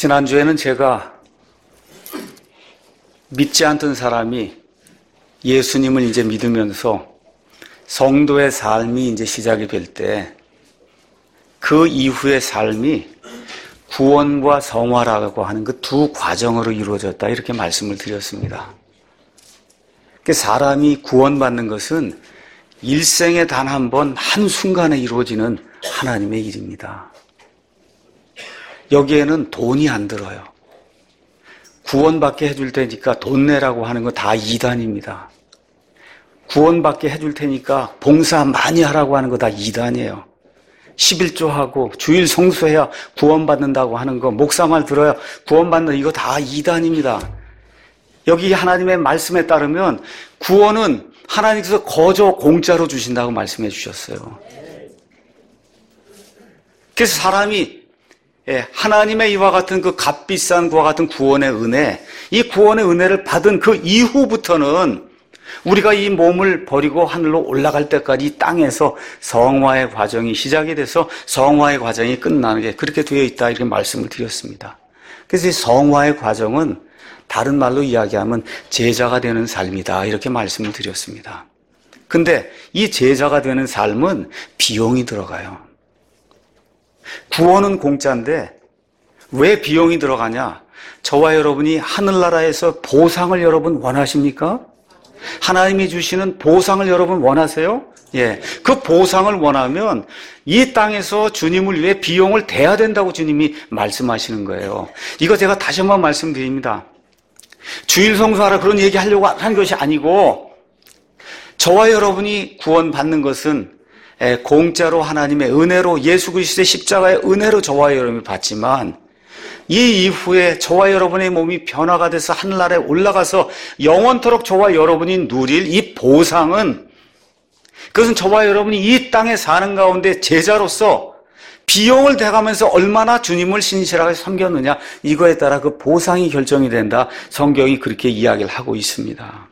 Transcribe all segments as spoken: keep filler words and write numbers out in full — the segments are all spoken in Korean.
지난주에는 제가 믿지 않던 사람이 예수님을 이제 믿으면서 성도의 삶이 이제 시작이 될 때 그 이후의 삶이 구원과 성화라고 하는 그 두 과정으로 이루어졌다, 이렇게 말씀을 드렸습니다. 사람이 구원받는 것은 일생에 단 한 번 한순간에 이루어지는 하나님의 일입니다. 여기에는 돈이 안 들어요. 구원받게 해줄 테니까 돈 내라고 하는 거 다 이단입니다. 구원받게 해줄 테니까 봉사 많이 하라고 하는 거 다 이단이에요. 십일조 하고 주일 성수해야 구원받는다고 하는 거, 목사 말 들어야 구원받는, 이거 다 이단입니다. 여기 하나님의 말씀에 따르면 구원은 하나님께서 거저 공짜로 주신다고 말씀해 주셨어요. 그래서 사람이 하나님의 이와 같은 그 값비싼 구와 같은 구원의 은혜, 이 구원의 은혜를 받은 그 이후부터는 우리가 이 몸을 버리고 하늘로 올라갈 때까지 이 땅에서 성화의 과정이 시작이 돼서 성화의 과정이 끝나는 게 그렇게 되어 있다, 이렇게 말씀을 드렸습니다. 그래서 이 성화의 과정은 다른 말로 이야기하면 제자가 되는 삶이다, 이렇게 말씀을 드렸습니다. 근데 이 제자가 되는 삶은 비용이 들어가요. 구원은 공짜인데 왜 비용이 들어가냐? 저와 여러분이 하늘나라에서 보상을 여러분 원하십니까? 하나님이 주시는 보상을 여러분 원하세요? 예. 그 보상을 원하면 이 땅에서 주님을 위해 비용을 대야 된다고 주님이 말씀하시는 거예요. 이거 제가 다시 한번 말씀드립니다. 주일 성수하라 그런 얘기 하려고 한 것이 아니고, 저와 여러분이 구원받는 것은 공짜로 하나님의 은혜로, 예수 그리스도의 십자가의 은혜로 저와 여러분이 받지만, 이 이후에 저와 여러분의 몸이 변화가 돼서 하늘나라에 올라가서 영원토록 저와 여러분이 누릴 이 보상은, 그것은 저와 여러분이 이 땅에 사는 가운데 제자로서 비용을 대가면서 얼마나 주님을 신실하게 섬겼느냐, 이거에 따라 그 보상이 결정이 된다, 성경이 그렇게 이야기를 하고 있습니다.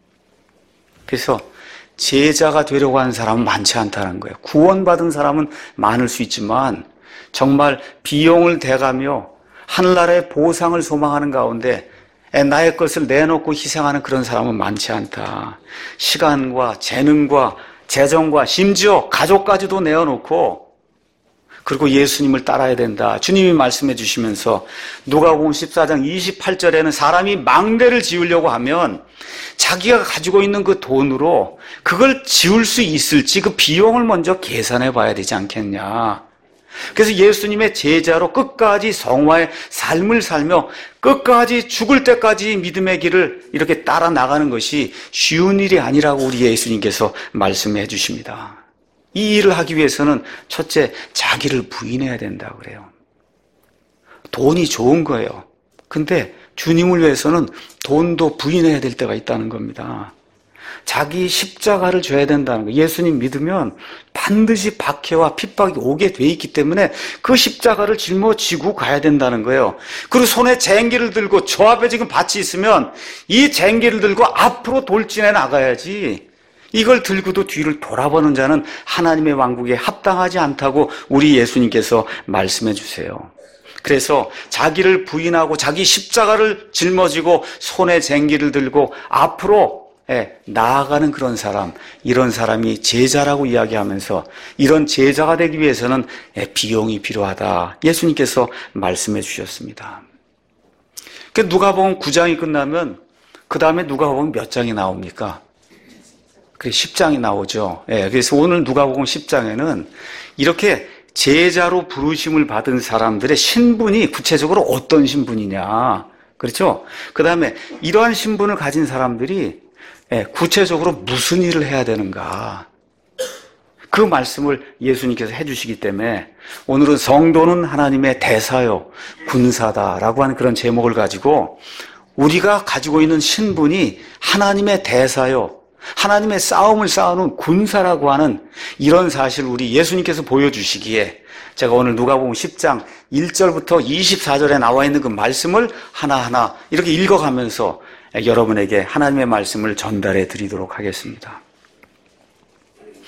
그래서 제자가 되려고 하는 사람은 많지 않다는 거예요. 구원받은 사람은 많을 수 있지만 정말 비용을 대가며 하늘나라의 보상을 소망하는 가운데 나의 것을 내놓고 희생하는 그런 사람은 많지 않다. 시간과 재능과 재정과 심지어 가족까지도 내어놓고, 그리고 예수님을 따라야 된다, 주님이 말씀해 주시면서 누가복음 십사장 이십팔절에는 사람이 망대를 지으려고 하면 자기가 가지고 있는 그 돈으로 그걸 지을 수 있을지 그 비용을 먼저 계산해 봐야 되지 않겠냐. 그래서 예수님의 제자로 끝까지 성화의 삶을 살며 끝까지 죽을 때까지 믿음의 길을 이렇게 따라 나가는 것이 쉬운 일이 아니라고 우리 예수님께서 말씀해 주십니다. 이 일을 하기 위해서는 첫째, 자기를 부인해야 된다고 그래요. 돈이 좋은 거예요. 근데 주님을 위해서는 돈도 부인해야 될 때가 있다는 겁니다. 자기 십자가를 져야 된다는 거예요. 예수님 믿으면 반드시 박해와 핍박이 오게 돼 있기 때문에 그 십자가를 짊어지고 가야 된다는 거예요. 그리고 손에 쟁기를 들고, 저 앞에 지금 밭이 있으면 이 쟁기를 들고 앞으로 돌진해 나가야지, 이걸 들고도 뒤를 돌아보는 자는 하나님의 왕국에 합당하지 않다고 우리 예수님께서 말씀해 주세요. 그래서 자기를 부인하고 자기 십자가를 짊어지고 손에 쟁기를 들고 앞으로 나아가는 그런 사람, 이런 사람이 제자라고 이야기하면서 이런 제자가 되기 위해서는 비용이 필요하다, 예수님께서 말씀해 주셨습니다. 누가복음 구장이 끝나면 그 다음에 누가복음 몇 장이 나옵니까? 그래, 십장이 나오죠. 예, 그래서 오늘 누가복음 십장에는 이렇게 제자로 부르심을 받은 사람들의 신분이 구체적으로 어떤 신분이냐, 그렇죠? 그 다음에 이러한 신분을 가진 사람들이 구체적으로 무슨 일을 해야 되는가, 그 말씀을 예수님께서 해주시기 때문에 오늘은 성도는 하나님의 대사요 군사다라고 하는 그런 제목을 가지고 우리가 가지고 있는 신분이 하나님의 대사요, 하나님의 싸움을 싸우는 군사라고 하는 이런 사실을 우리 예수님께서 보여주시기에 제가 오늘 누가복음 십장 일절부터 이십사절에 나와 있는 그 말씀을 하나하나 이렇게 읽어가면서 여러분에게 하나님의 말씀을 전달해 드리도록 하겠습니다.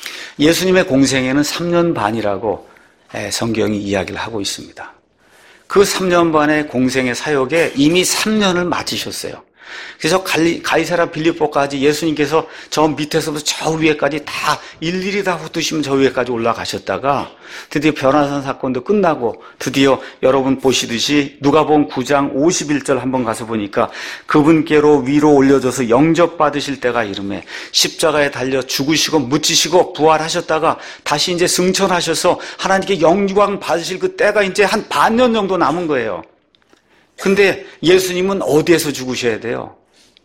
예수님의 공생애는 삼 년 반이라고 성경이 이야기를 하고 있습니다. 그 삼 년 반의 공생의 사역에 이미 삼 년을 마치셨어요. 그래서 갈리, 가이사랴 빌립보까지 예수님께서 저 밑에서부터 저 위에까지 다 일일이 다 훑으시면 저 위에까지 올라가셨다가 드디어 변화산 사건도 끝나고 드디어 여러분 보시듯이 누가복음 구 장 오십일 절 한번 가서 보니까 그분께로 위로 올려져서 영접받으실 때가 이르매 십자가에 달려 죽으시고 묻히시고 부활하셨다가 다시 이제 승천하셔서 하나님께 영광 받으실 그 때가 이제 한 반년 정도 남은 거예요. 근데 예수님은 어디에서 죽으셔야 돼요?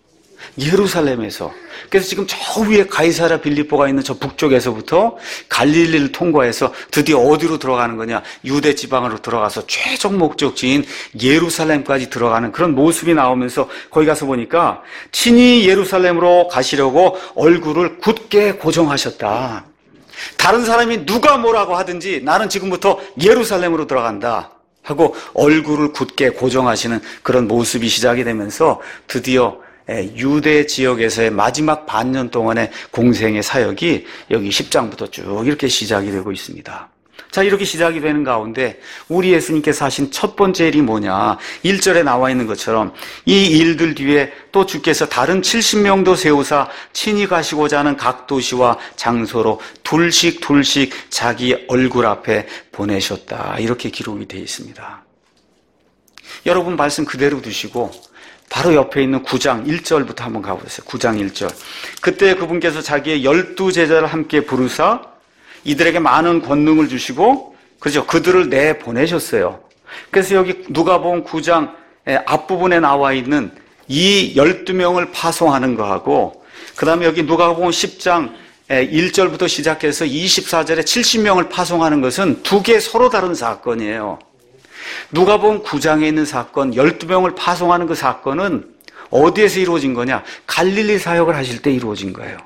예루살렘에서. 그래서 지금 저 위에 가이사랴 빌립보가 있는 저 북쪽에서부터 갈릴리를 통과해서 드디어 어디로 들어가는 거냐? 유대 지방으로 들어가서 최종 목적지인 예루살렘까지 들어가는 그런 모습이 나오면서 거기 가서 보니까 친히 예루살렘으로 가시려고 얼굴을 굳게 고정하셨다. 다른 사람이 누가 뭐라고 하든지 나는 지금부터 예루살렘으로 들어간다 하고 얼굴을 굳게 고정하시는 그런 모습이 시작이 되면서 드디어 유대 지역에서의 마지막 반년 동안의 공생의 사역이 여기 십 장부터 쭉 이렇게 시작이 되고 있습니다. 자, 이렇게 시작이 되는 가운데 우리 예수님께서 하신 첫 번째 일이 뭐냐? 일 절에 나와 있는 것처럼 이 일들 뒤에 또 주께서 다른 칠십 명도 세우사 친히 가시고자 하는 각 도시와 장소로 둘씩 둘씩 자기 얼굴 앞에 보내셨다. 이렇게 기록이 되어 있습니다. 여러분 말씀 그대로 두시고 바로 옆에 있는 구 장 일 절부터 한번 가보세요. 구 장 일 절. 그때 그분께서 자기의 열두 제자를 함께 부르사 이들에게 많은 권능을 주시고, 그죠? 그들을 내보내셨어요. 그래서 여기 누가복음 구 장 앞부분에 나와 있는 이 열두 명을 파송하는 거하고, 그 다음에 여기 누가복음 십 장 일 절부터 시작해서 이십사 절에 칠십 명을 파송하는 것은 두 개 서로 다른 사건이에요. 누가복음 구 장에 있는 사건, 열두 명을 파송하는 그 사건은 어디에서 이루어진 거냐? 갈릴리 사역을 하실 때 이루어진 거예요.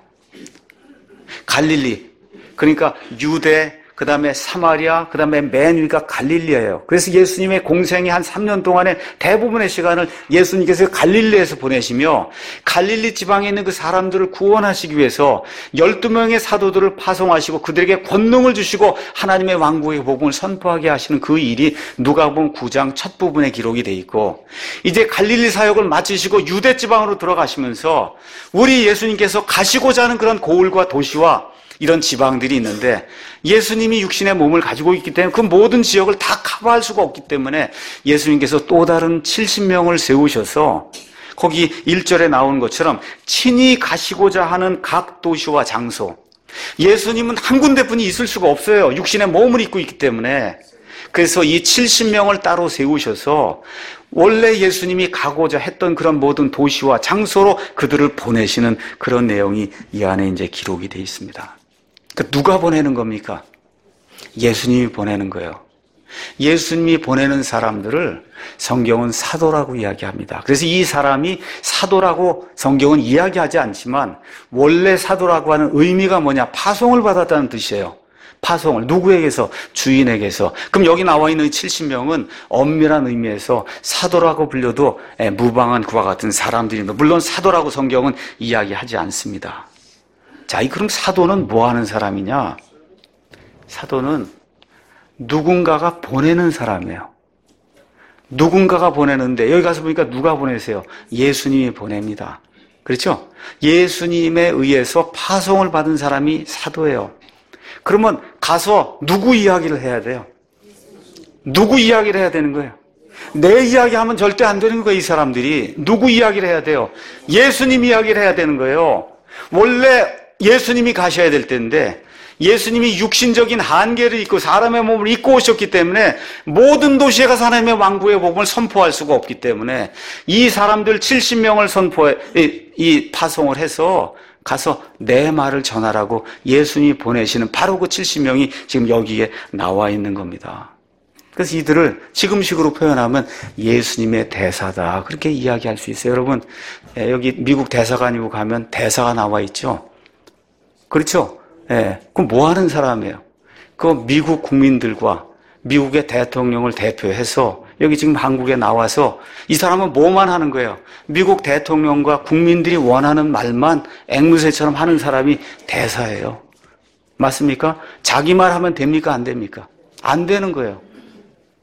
갈릴리. 그러니까 유대, 그 다음에 사마리아, 그 다음에 맨 위가 갈릴리예요. 그래서 예수님의 공생의 한 삼 년 동안의 대부분의 시간을 예수님께서 갈릴리에서 보내시며 갈릴리 지방에 있는 그 사람들을 구원하시기 위해서 열두 명의 사도들을 파송하시고 그들에게 권능을 주시고 하나님의 왕국의 복음을 선포하게 하시는 그 일이 누가복음 구 장 첫 부분에 기록이 돼 있고, 이제 갈릴리 사역을 마치시고 유대 지방으로 들어가시면서 우리 예수님께서 가시고자 하는 그런 고을과 도시와 이런 지방들이 있는데 예수님이 육신의 몸을 가지고 있기 때문에 그 모든 지역을 다 커버할 수가 없기 때문에 예수님께서 또 다른 칠십 명을 세우셔서 거기 일 절에 나온 것처럼 친히 가시고자 하는 각 도시와 장소. 예수님은 한 군데뿐이 있을 수가 없어요. 육신의 몸을 입고 있기 때문에. 그래서 이 칠십 명을 따로 세우셔서 원래 예수님이 가고자 했던 그런 모든 도시와 장소로 그들을 보내시는 그런 내용이 이 안에 이제 기록이 되어 있습니다. 그러니까 누가 보내는 겁니까? 예수님이 보내는 거예요. 예수님이 보내는 사람들을 성경은 사도라고 이야기합니다. 그래서 이 사람이 사도라고 성경은 이야기하지 않지만 원래 사도라고 하는 의미가 뭐냐? 파송을 받았다는 뜻이에요. 파송을 누구에게서? 주인에게서. 그럼 여기 나와 있는 칠십 명은 엄밀한 의미에서 사도라고 불려도 무방한 그와 같은 사람들입니다. 물론 사도라고 성경은 이야기하지 않습니다. 자, 그럼 사도는 뭐 하는 사람이냐? 사도는 누군가가 보내는 사람이에요. 누군가가 보내는데 여기 가서 보니까 누가 보내세요? 예수님이 보냅니다. 그렇죠? 예수님에 의해서 파송을 받은 사람이 사도예요. 그러면 가서 누구 이야기를 해야 돼요? 누구 이야기를 해야 되는 거예요? 내 이야기하면 절대 안 되는 거예요. 이 사람들이 누구 이야기를 해야 돼요? 예수님 이야기를 해야 되는 거예요. 원래 예수님이 가셔야 될 텐데 예수님이 육신적인 한계를 입고 사람의 몸을 입고 오셨기 때문에 모든 도시에 가서 하나님의 왕국의 복음을 선포할 수가 없기 때문에 이 사람들 칠십 명을 선포해 이, 이 파송을 해서 가서 내 말을 전하라고 예수님이 보내시는 바로 그 칠십 명이 지금 여기에 나와 있는 겁니다. 그래서 이들을 지금식으로 표현하면 예수님의 대사다, 그렇게 이야기할 수 있어요. 여러분, 여기 미국 대사관이고 가면 대사가 나와 있죠. 그렇죠? 예. 그럼 뭐 하는 사람이에요? 그 미국 국민들과 미국의 대통령을 대표해서 여기 지금 한국에 나와서 이 사람은 뭐만 하는 거예요? 미국 대통령과 국민들이 원하는 말만 앵무새처럼 하는 사람이 대사예요. 맞습니까? 자기 말 하면 됩니까? 안 됩니까? 안 되는 거예요.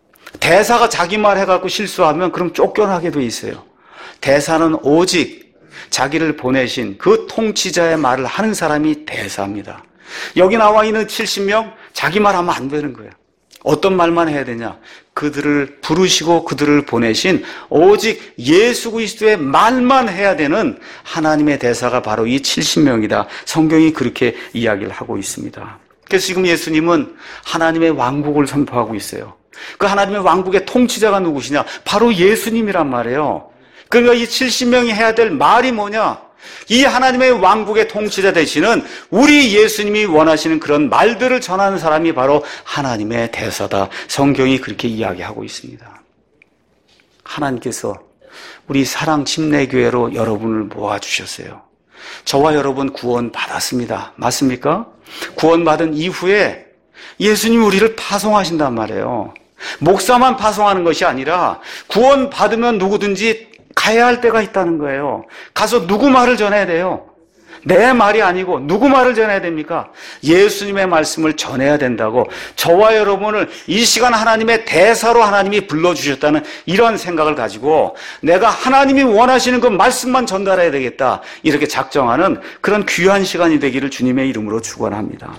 대사가 자기 말 해갖고 실수하면 그럼 쫓겨나게 돼 있어요. 대사는 오직 자기를 보내신 그 통치자의 말을 하는 사람이 대사입니다. 여기 나와 있는 칠십 명 자기 말하면 안 되는 거예요. 어떤 말만 해야 되냐? 그들을 부르시고 그들을 보내신 오직 예수 그리스도의 말만 해야 되는 하나님의 대사가 바로 이 칠십 명이다. 성경이 그렇게 이야기를 하고 있습니다. 그래서 지금 예수님은 하나님의 왕국을 선포하고 있어요. 그 하나님의 왕국의 통치자가 누구시냐? 바로 예수님이란 말이에요. 그러니까 이 칠십 명이 해야 될 말이 뭐냐? 이 하나님의 왕국의 통치자 되시는 우리 예수님이 원하시는 그런 말들을 전하는 사람이 바로 하나님의 대사다. 성경이 그렇게 이야기하고 있습니다. 하나님께서 우리 사랑 침례교회로 여러분을 모아주셨어요. 저와 여러분 구원 받았습니다. 맞습니까? 구원받은 이후에 예수님이 우리를 파송하신단 말이에요. 목사만 파송하는 것이 아니라 구원 받으면 누구든지 가야 할 때가 있다는 거예요. 가서 누구 말을 전해야 돼요? 내 말이 아니고 누구 말을 전해야 됩니까? 예수님의 말씀을 전해야 된다고 저와 여러분을 이 시간 하나님의 대사로 하나님이 불러주셨다는 이런 생각을 가지고 내가 하나님이 원하시는 그 말씀만 전달해야 되겠다 이렇게 작정하는 그런 귀한 시간이 되기를 주님의 이름으로 축원합니다.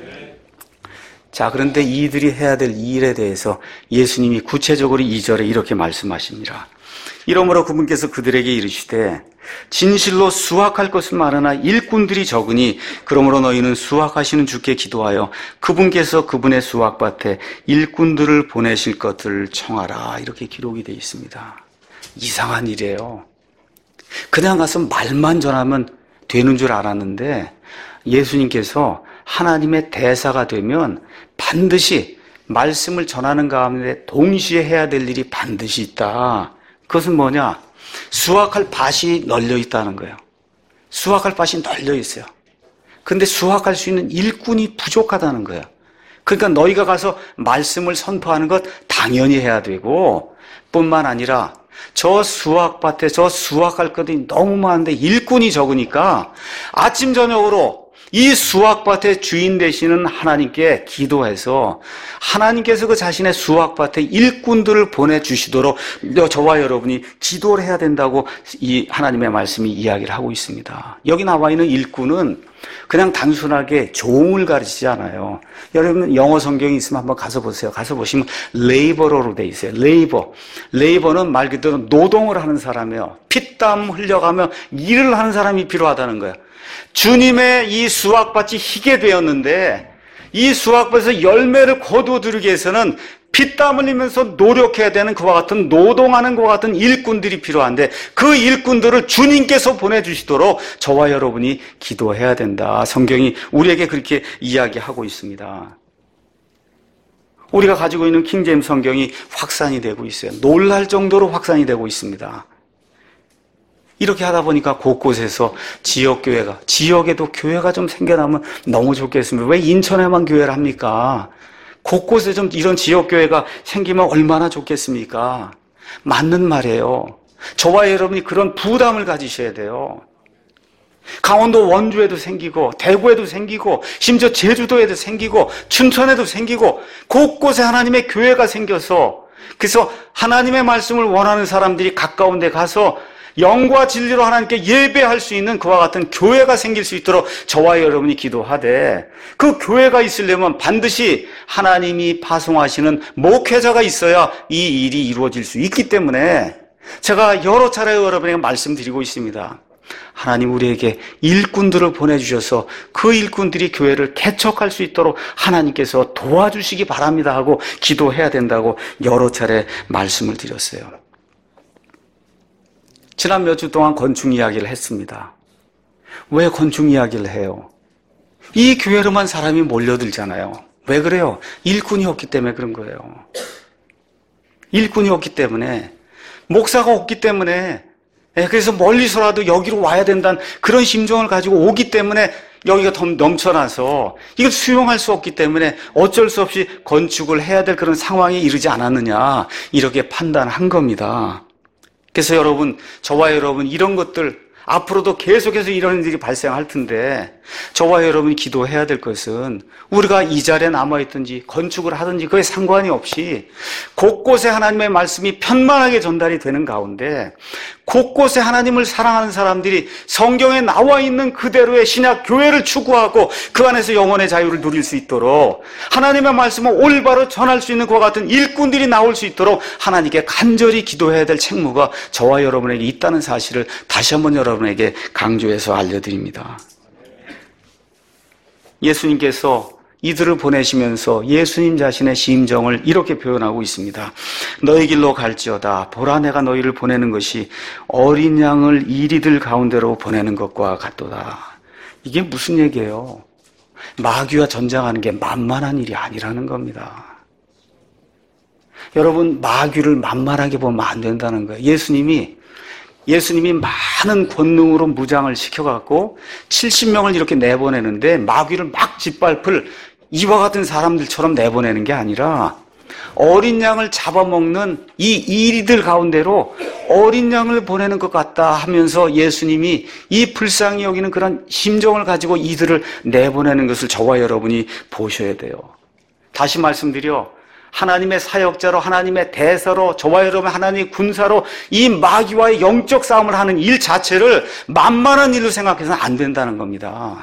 자, 그런데 이들이 해야 될 이 일에 대해서 예수님이 구체적으로 이 절에 이렇게 말씀하십니다. 이러므로 그분께서 그들에게 이르시되 진실로 수확할 것은 많으나 일꾼들이 적으니 그러므로 너희는 수확하시는 주께 기도하여 그분께서 그분의 수확밭에 일꾼들을 보내실 것을 청하라. 이렇게 기록이 되어 있습니다. 이상한 일이에요. 그냥 가서 말만 전하면 되는 줄 알았는데 예수님께서 하나님의 대사가 되면 반드시 말씀을 전하는 가운데 동시에 해야 될 일이 반드시 있다. 그것은 뭐냐? 수확할 밭이 널려 있다는 거예요. 수확할 밭이 널려 있어요. 근데 수확할 수 있는 일꾼이 부족하다는 거예요. 그러니까 너희가 가서 말씀을 선포하는 것 당연히 해야 되고 뿐만 아니라 저 수확밭에 저 수확할 것들이 너무 많은데 일꾼이 적으니까 아침 저녁으로 이 수확밭의 주인 되시는 하나님께 기도해서 하나님께서 그 자신의 수확밭에 일꾼들을 보내주시도록 저와 여러분이 기도를 해야 된다고 이 하나님의 말씀이 이야기를 하고 있습니다. 여기 나와 있는 일꾼은 그냥 단순하게 종을 가르치지 않아요. 여러분 영어 성경이 있으면 한번 가서 보세요. 가서 보시면 레이버러로 돼 있어요. 레이버. 레이버는 말 그대로 노동을 하는 사람이에요. 피땀 흘려가며 일을 하는 사람이 필요하다는 거예요. 주님의 이 수확밭이 희게 되었는데 이 수확밭에서 열매를 거두어들이기 위해서는 피땀 흘리면서 노력해야 되는 그와 같은 노동하는 것과 같은 일꾼들이 필요한데 그 일꾼들을 주님께서 보내주시도록 저와 여러분이 기도해야 된다. 성경이 우리에게 그렇게 이야기하고 있습니다. 우리가 가지고 있는 킹제임스 성경이 확산이 되고 있어요. 놀랄 정도로 확산이 되고 있습니다. 이렇게 하다 보니까 곳곳에서 지역교회가, 지역에도 교회가 좀 생겨나면 너무 좋겠습니다. 왜 인천에만 교회를 합니까? 곳곳에 좀 이런 지역교회가 생기면 얼마나 좋겠습니까? 맞는 말이에요. 저와 여러분이 그런 부담을 가지셔야 돼요. 강원도 원주에도 생기고 대구에도 생기고 심지어 제주도에도 생기고 춘천에도 생기고 곳곳에 하나님의 교회가 생겨서 그래서 하나님의 말씀을 원하는 사람들이 가까운 데 가서 영과 진리로 하나님께 예배할 수 있는 그와 같은 교회가 생길 수 있도록 저와 여러분이 기도하되 그 교회가 있으려면 반드시 하나님이 파송하시는 목회자가 있어야 이 일이 이루어질 수 있기 때문에 제가 여러 차례 여러분에게 말씀드리고 있습니다. 하나님 우리에게 일꾼들을 보내주셔서 그 일꾼들이 교회를 개척할 수 있도록 하나님께서 도와주시기 바랍니다 하고 기도해야 된다고 여러 차례 말씀을 드렸어요. 지난 몇 주 동안 건축 이야기를 했습니다. 왜 건축 이야기를 해요? 이 교회로만 사람이 몰려들잖아요. 왜 그래요? 일꾼이 없기 때문에 그런 거예요. 일꾼이 없기 때문에, 목사가 없기 때문에, 그래서 멀리서라도 여기로 와야 된다는 그런 심정을 가지고 오기 때문에 여기가 더 넘쳐나서 이걸 수용할 수 없기 때문에 어쩔 수 없이 건축을 해야 될 그런 상황에 이르지 않았느냐 이렇게 판단한 겁니다. 그래서 여러분, 저와 여러분 이런 것들 앞으로도 계속해서 이런 일이 발생할 텐데 저와 여러분이 기도해야 될 것은 우리가 이 자리에 남아있든지 건축을 하든지 그에 상관이 없이 곳곳에 하나님의 말씀이 편만하게 전달이 되는 가운데 곳곳에 하나님을 사랑하는 사람들이 성경에 나와 있는 그대로의 신약 교회를 추구하고 그 안에서 영혼의 자유를 누릴 수 있도록 하나님의 말씀을 올바로 전할 수 있는 그와 같은 일꾼들이 나올 수 있도록 하나님께 간절히 기도해야 될 책무가 저와 여러분에게 있다는 사실을 다시 한번 여러분에게 강조해서 알려드립니다. 예수님께서 이들을 보내시면서 예수님 자신의 심정을 이렇게 표현하고 있습니다. 너희 길로 갈지어다. 보라, 내가 너희를 보내는 것이 어린 양을 이리들 가운데로 보내는 것과 같도다. 이게 무슨 얘기예요? 마귀와 전쟁하는 게 만만한 일이 아니라는 겁니다. 여러분, 마귀를 만만하게 보면 안 된다는 거예요. 예수님이 예수님이 많은 권능으로 무장을 시켜갖고 칠십 명을 이렇게 내보내는데 마귀를 막 짓밟을 이와 같은 사람들처럼 내보내는 게 아니라 어린 양을 잡아먹는 이 이리들 가운데로 어린 양을 보내는 것 같다 하면서 예수님이 이 불쌍히 여기는 그런 심정을 가지고 이들을 내보내는 것을 저와 여러분이 보셔야 돼요. 다시 말씀드려 하나님의 사역자로 하나님의 대사로 저와 여러분 하나님의 군사로 이 마귀와의 영적 싸움을 하는 일 자체를 만만한 일로 생각해서는 안 된다는 겁니다.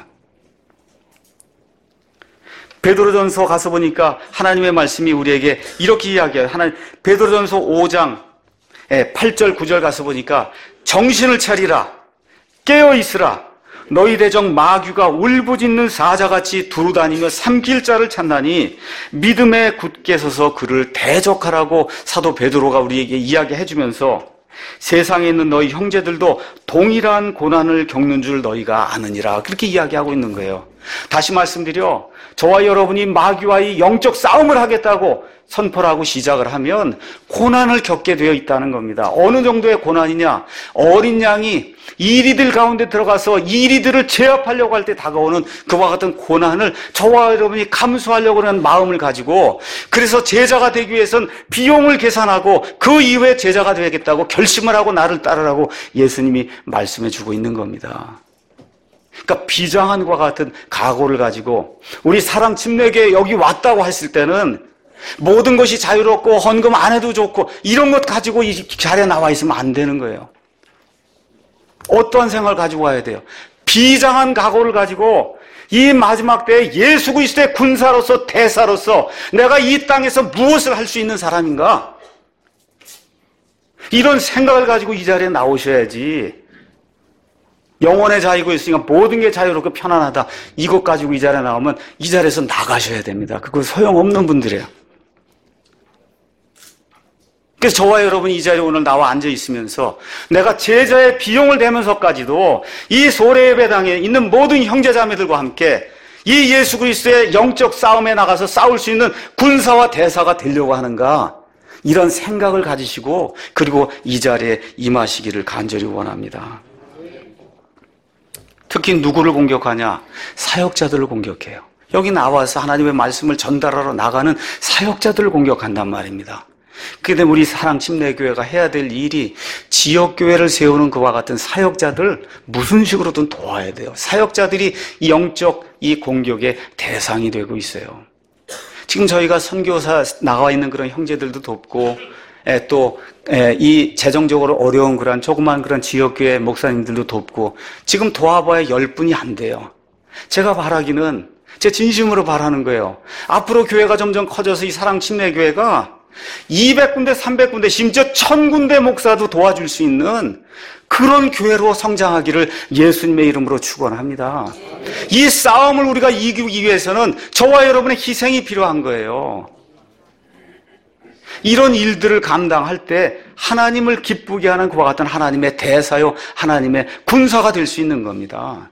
베드로전서 가서 보니까 하나님의 말씀이 우리에게 이렇게 이야기해요. 하나님 베드로전서 오 장 팔 절 구 절 가서 보니까 정신을 차리라 깨어 있으라 너희 대적 마귀가 울부짖는 사자같이 두루다니며 삼킬 자를 찾나니 믿음에 굳게 서서 그를 대적하라고 사도 베드로가 우리에게 이야기해 주면서 세상에 있는 너희 형제들도 동일한 고난을 겪는 줄 너희가 아느니라 그렇게 이야기하고 있는 거예요. 다시 말씀드려 저와 여러분이 마귀와의 영적 싸움을 하겠다고 선포를 하고 시작을 하면 고난을 겪게 되어 있다는 겁니다. 어느 정도의 고난이냐? 어린 양이 이리들 가운데 들어가서 이리들을 제압하려고 할 때 다가오는 그와 같은 고난을 저와 여러분이 감수하려고 하는 마음을 가지고 그래서 제자가 되기 위해서는 비용을 계산하고 그 이후에 제자가 되겠다고 결심을 하고 나를 따르라고 예수님이 말씀해 주고 있는 겁니다. 그러니까 비장한 것과 같은 각오를 가지고 우리 사랑 침례교회 여기 왔다고 했을 때는 모든 것이 자유롭고 헌금 안 해도 좋고 이런 것 가지고 이 자리에 나와 있으면 안 되는 거예요. 어떠한 생각을 가지고 와야 돼요? 비장한 각오를 가지고 이 마지막 때에 예수 그리스도의 군사로서 대사로서 내가 이 땅에서 무엇을 할 수 있는 사람인가? 이런 생각을 가지고 이 자리에 나오셔야지. 영혼의 자유가 있으니까 모든 게 자유롭고 편안하다. 이것 가지고 이 자리에 나오면 이 자리에서 나가셔야 됩니다. 그거 소용없는 분들이에요. 그래서 저와 여러분이 이 자리에 오늘 나와 앉아 있으면서 내가 제자의 비용을 대면서까지도 이 소래예배당에 있는 모든 형제자매들과 함께 이 예수 그리스도의 영적 싸움에 나가서 싸울 수 있는 군사와 대사가 되려고 하는가? 이런 생각을 가지시고 그리고 이 자리에 임하시기를 간절히 원합니다. 특히 누구를 공격하냐? 사역자들을 공격해요. 여기 나와서 하나님의 말씀을 전달하러 나가는 사역자들을 공격한단 말입니다. 그런데 우리 사랑 침례교회가 해야 될 일이 지역교회를 세우는 그와 같은 사역자들 무슨 식으로든 도와야 돼요. 사역자들이 이 영적 이 공격의 대상이 되고 있어요. 지금 저희가 선교사 나와 있는 그런 형제들도 돕고 또 이 재정적으로 어려운 그런 조그만 그런 지역교회 목사님들도 돕고 지금 도와봐야 열 분이 안 돼요. 제가 바라기는 제 진심으로 바라는 거예요. 앞으로 교회가 점점 커져서 이 사랑 침례교회가 이백 군데, 삼백 군데, 심지어 천 군데 목사도 도와줄 수 있는 그런 교회로 성장하기를 예수님의 이름으로 축원합니다. 이 싸움을 우리가 이기기 위해서는 저와 여러분의 희생이 필요한 거예요. 이런 일들을 감당할 때 하나님을 기쁘게 하는 그와 같은 하나님의 대사요, 하나님의 군사가 될 수 있는 겁니다.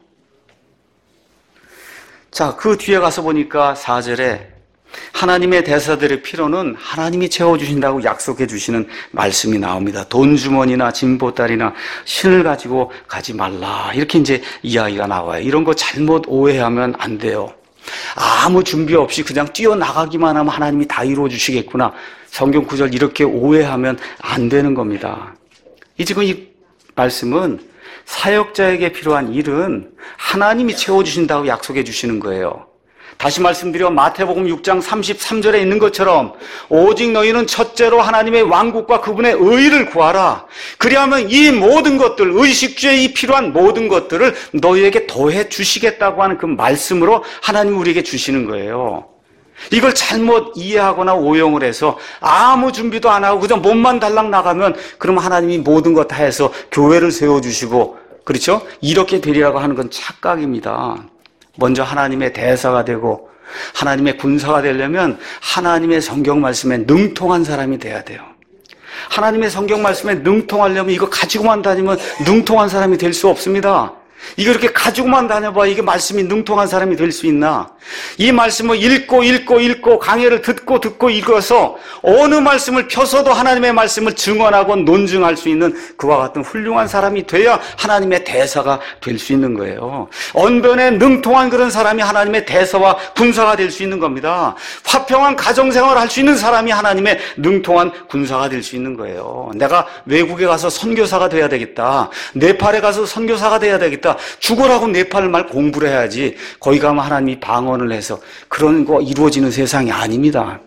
자, 그 뒤에 가서 보니까 사 절에 하나님의 대사들의 필요는 하나님이 채워주신다고 약속해 주시는 말씀이 나옵니다. 돈 주머니나 진보따리나 신을 가지고 가지 말라. 이렇게 이제 이야기가 나와요. 이런 거 잘못 오해하면 안 돼요. 아무 준비 없이 그냥 뛰어나가기만 하면 하나님이 다 이루어 주시겠구나. 성경 구절 이렇게 오해하면 안 되는 겁니다. 이 지금 이 말씀은 사역자에게 필요한 일은 하나님이 채워주신다고 약속해 주시는 거예요. 다시 말씀드려 마태복음 육 장 삼십삼 절에 있는 것처럼 오직 너희는 첫째로 하나님의 왕국과 그분의 의를 구하라. 그리하면 이 모든 것들, 의식주에 이 필요한 모든 것들을 너희에게 더해 주시겠다고 하는 그 말씀으로 하나님이 우리에게 주시는 거예요. 이걸 잘못 이해하거나 오용을 해서 아무 준비도 안 하고 그냥 몸만 달랑 나가면 그럼 하나님이 모든 것 다 해서 교회를 세워주시고, 그렇죠? 이렇게 되리라고 하는 건 착각입니다. 먼저 하나님의 대사가 되고 하나님의 군사가 되려면 하나님의 성경 말씀에 능통한 사람이 돼야 돼요. 하나님의 성경 말씀에 능통하려면 이거 가지고만 다니면 능통한 사람이 될 수 없습니다. 이거 이렇게 가지고만 다녀봐 이게 말씀이 능통한 사람이 될 수 있나? 이 말씀을 읽고 읽고 읽고 강해를 듣고 듣고 읽어서 어느 말씀을 펴서도 하나님의 말씀을 증언하고 논증할 수 있는 그와 같은 훌륭한 사람이 돼야 하나님의 대사가 될 수 있는 거예요. 언변에 능통한 그런 사람이 하나님의 대사와 군사가 될 수 있는 겁니다. 화평한 가정생활을 할 수 있는 사람이 하나님의 능통한 군사가 될 수 있는 거예요. 내가 외국에 가서 선교사가 돼야 되겠다. 네팔에 가서 선교사가 돼야 되겠다. 죽으라고 네팔 말 공부를 해야지. 거기 가면 하나님이 방언을 해서 그런 거 이루어지는 세상이 아닙니다.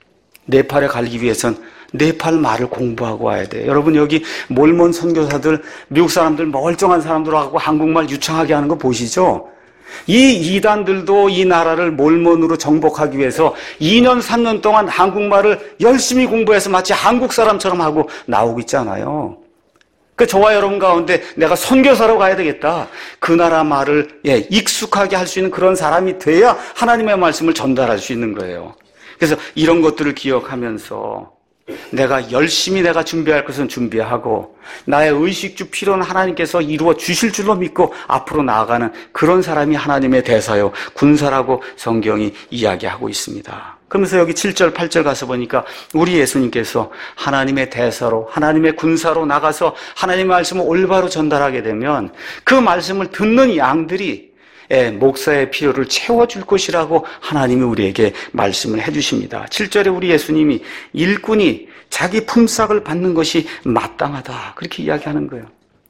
네팔에 가기 위해선 네팔 말을 공부하고 와야 돼요. 여러분 여기 몰몬 선교사들, 미국 사람들 멀쩡한 사람들하고 한국말 유창하게 하는 거 보시죠? 이 이단들도 이 나라를 몰몬으로 정복하기 위해서 이 년, 삼 년 동안 한국말을 열심히 공부해서 마치 한국 사람처럼 하고 나오고 있잖아요. 그 저와 여러분 가운데 내가 선교사로 가야 되겠다. 그 나라 말을 예, 익숙하게 할 수 있는 그런 사람이 돼야 하나님의 말씀을 전달할 수 있는 거예요. 그래서 이런 것들을 기억하면서 내가 열심히 내가 준비할 것은 준비하고 나의 의식주 필요는 하나님께서 이루어 주실 줄로 믿고 앞으로 나아가는 그런 사람이 하나님의 대사요 군사라고 성경이 이야기하고 있습니다. 그러면서 여기 칠 절, 팔 절 가서 보니까 우리 예수님께서 하나님의 대사로 하나님의 군사로 나가서 하나님의 말씀을 올바로 전달하게 되면 그 말씀을 듣는 양들이 예, 목사의 필요를 채워줄 것이라고 하나님이 우리에게 말씀을 해주십니다. 칠 절에 우리 예수님이 일꾼이 자기 품삯을 받는 것이 마땅하다 그렇게 이야기하는 거예요.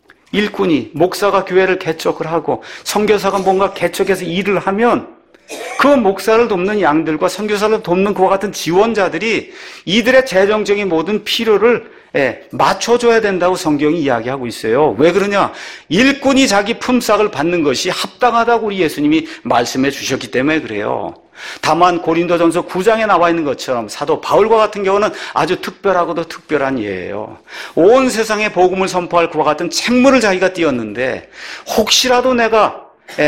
일꾼이 목사가 교회를 개척을 하고 선교사가 뭔가 개척해서 일을 하면 그 목사를 돕는 양들과 선교사를 돕는 그와 같은 지원자들이 이들의 재정적인 모든 필요를 예, 맞춰줘야 된다고 성경이 이야기하고 있어요. 왜 그러냐? 일꾼이 자기 품삯을 받는 것이 합당하다고 우리 예수님이 말씀해 주셨기 때문에 그래요. 다만 고린도전서 구 장에 나와 있는 것처럼 사도 바울과 같은 경우는 아주 특별하고도 특별한 예예요. 온 세상에 복음을 선포할 그와 같은 책무를 자기가 띄었는데 혹시라도 내가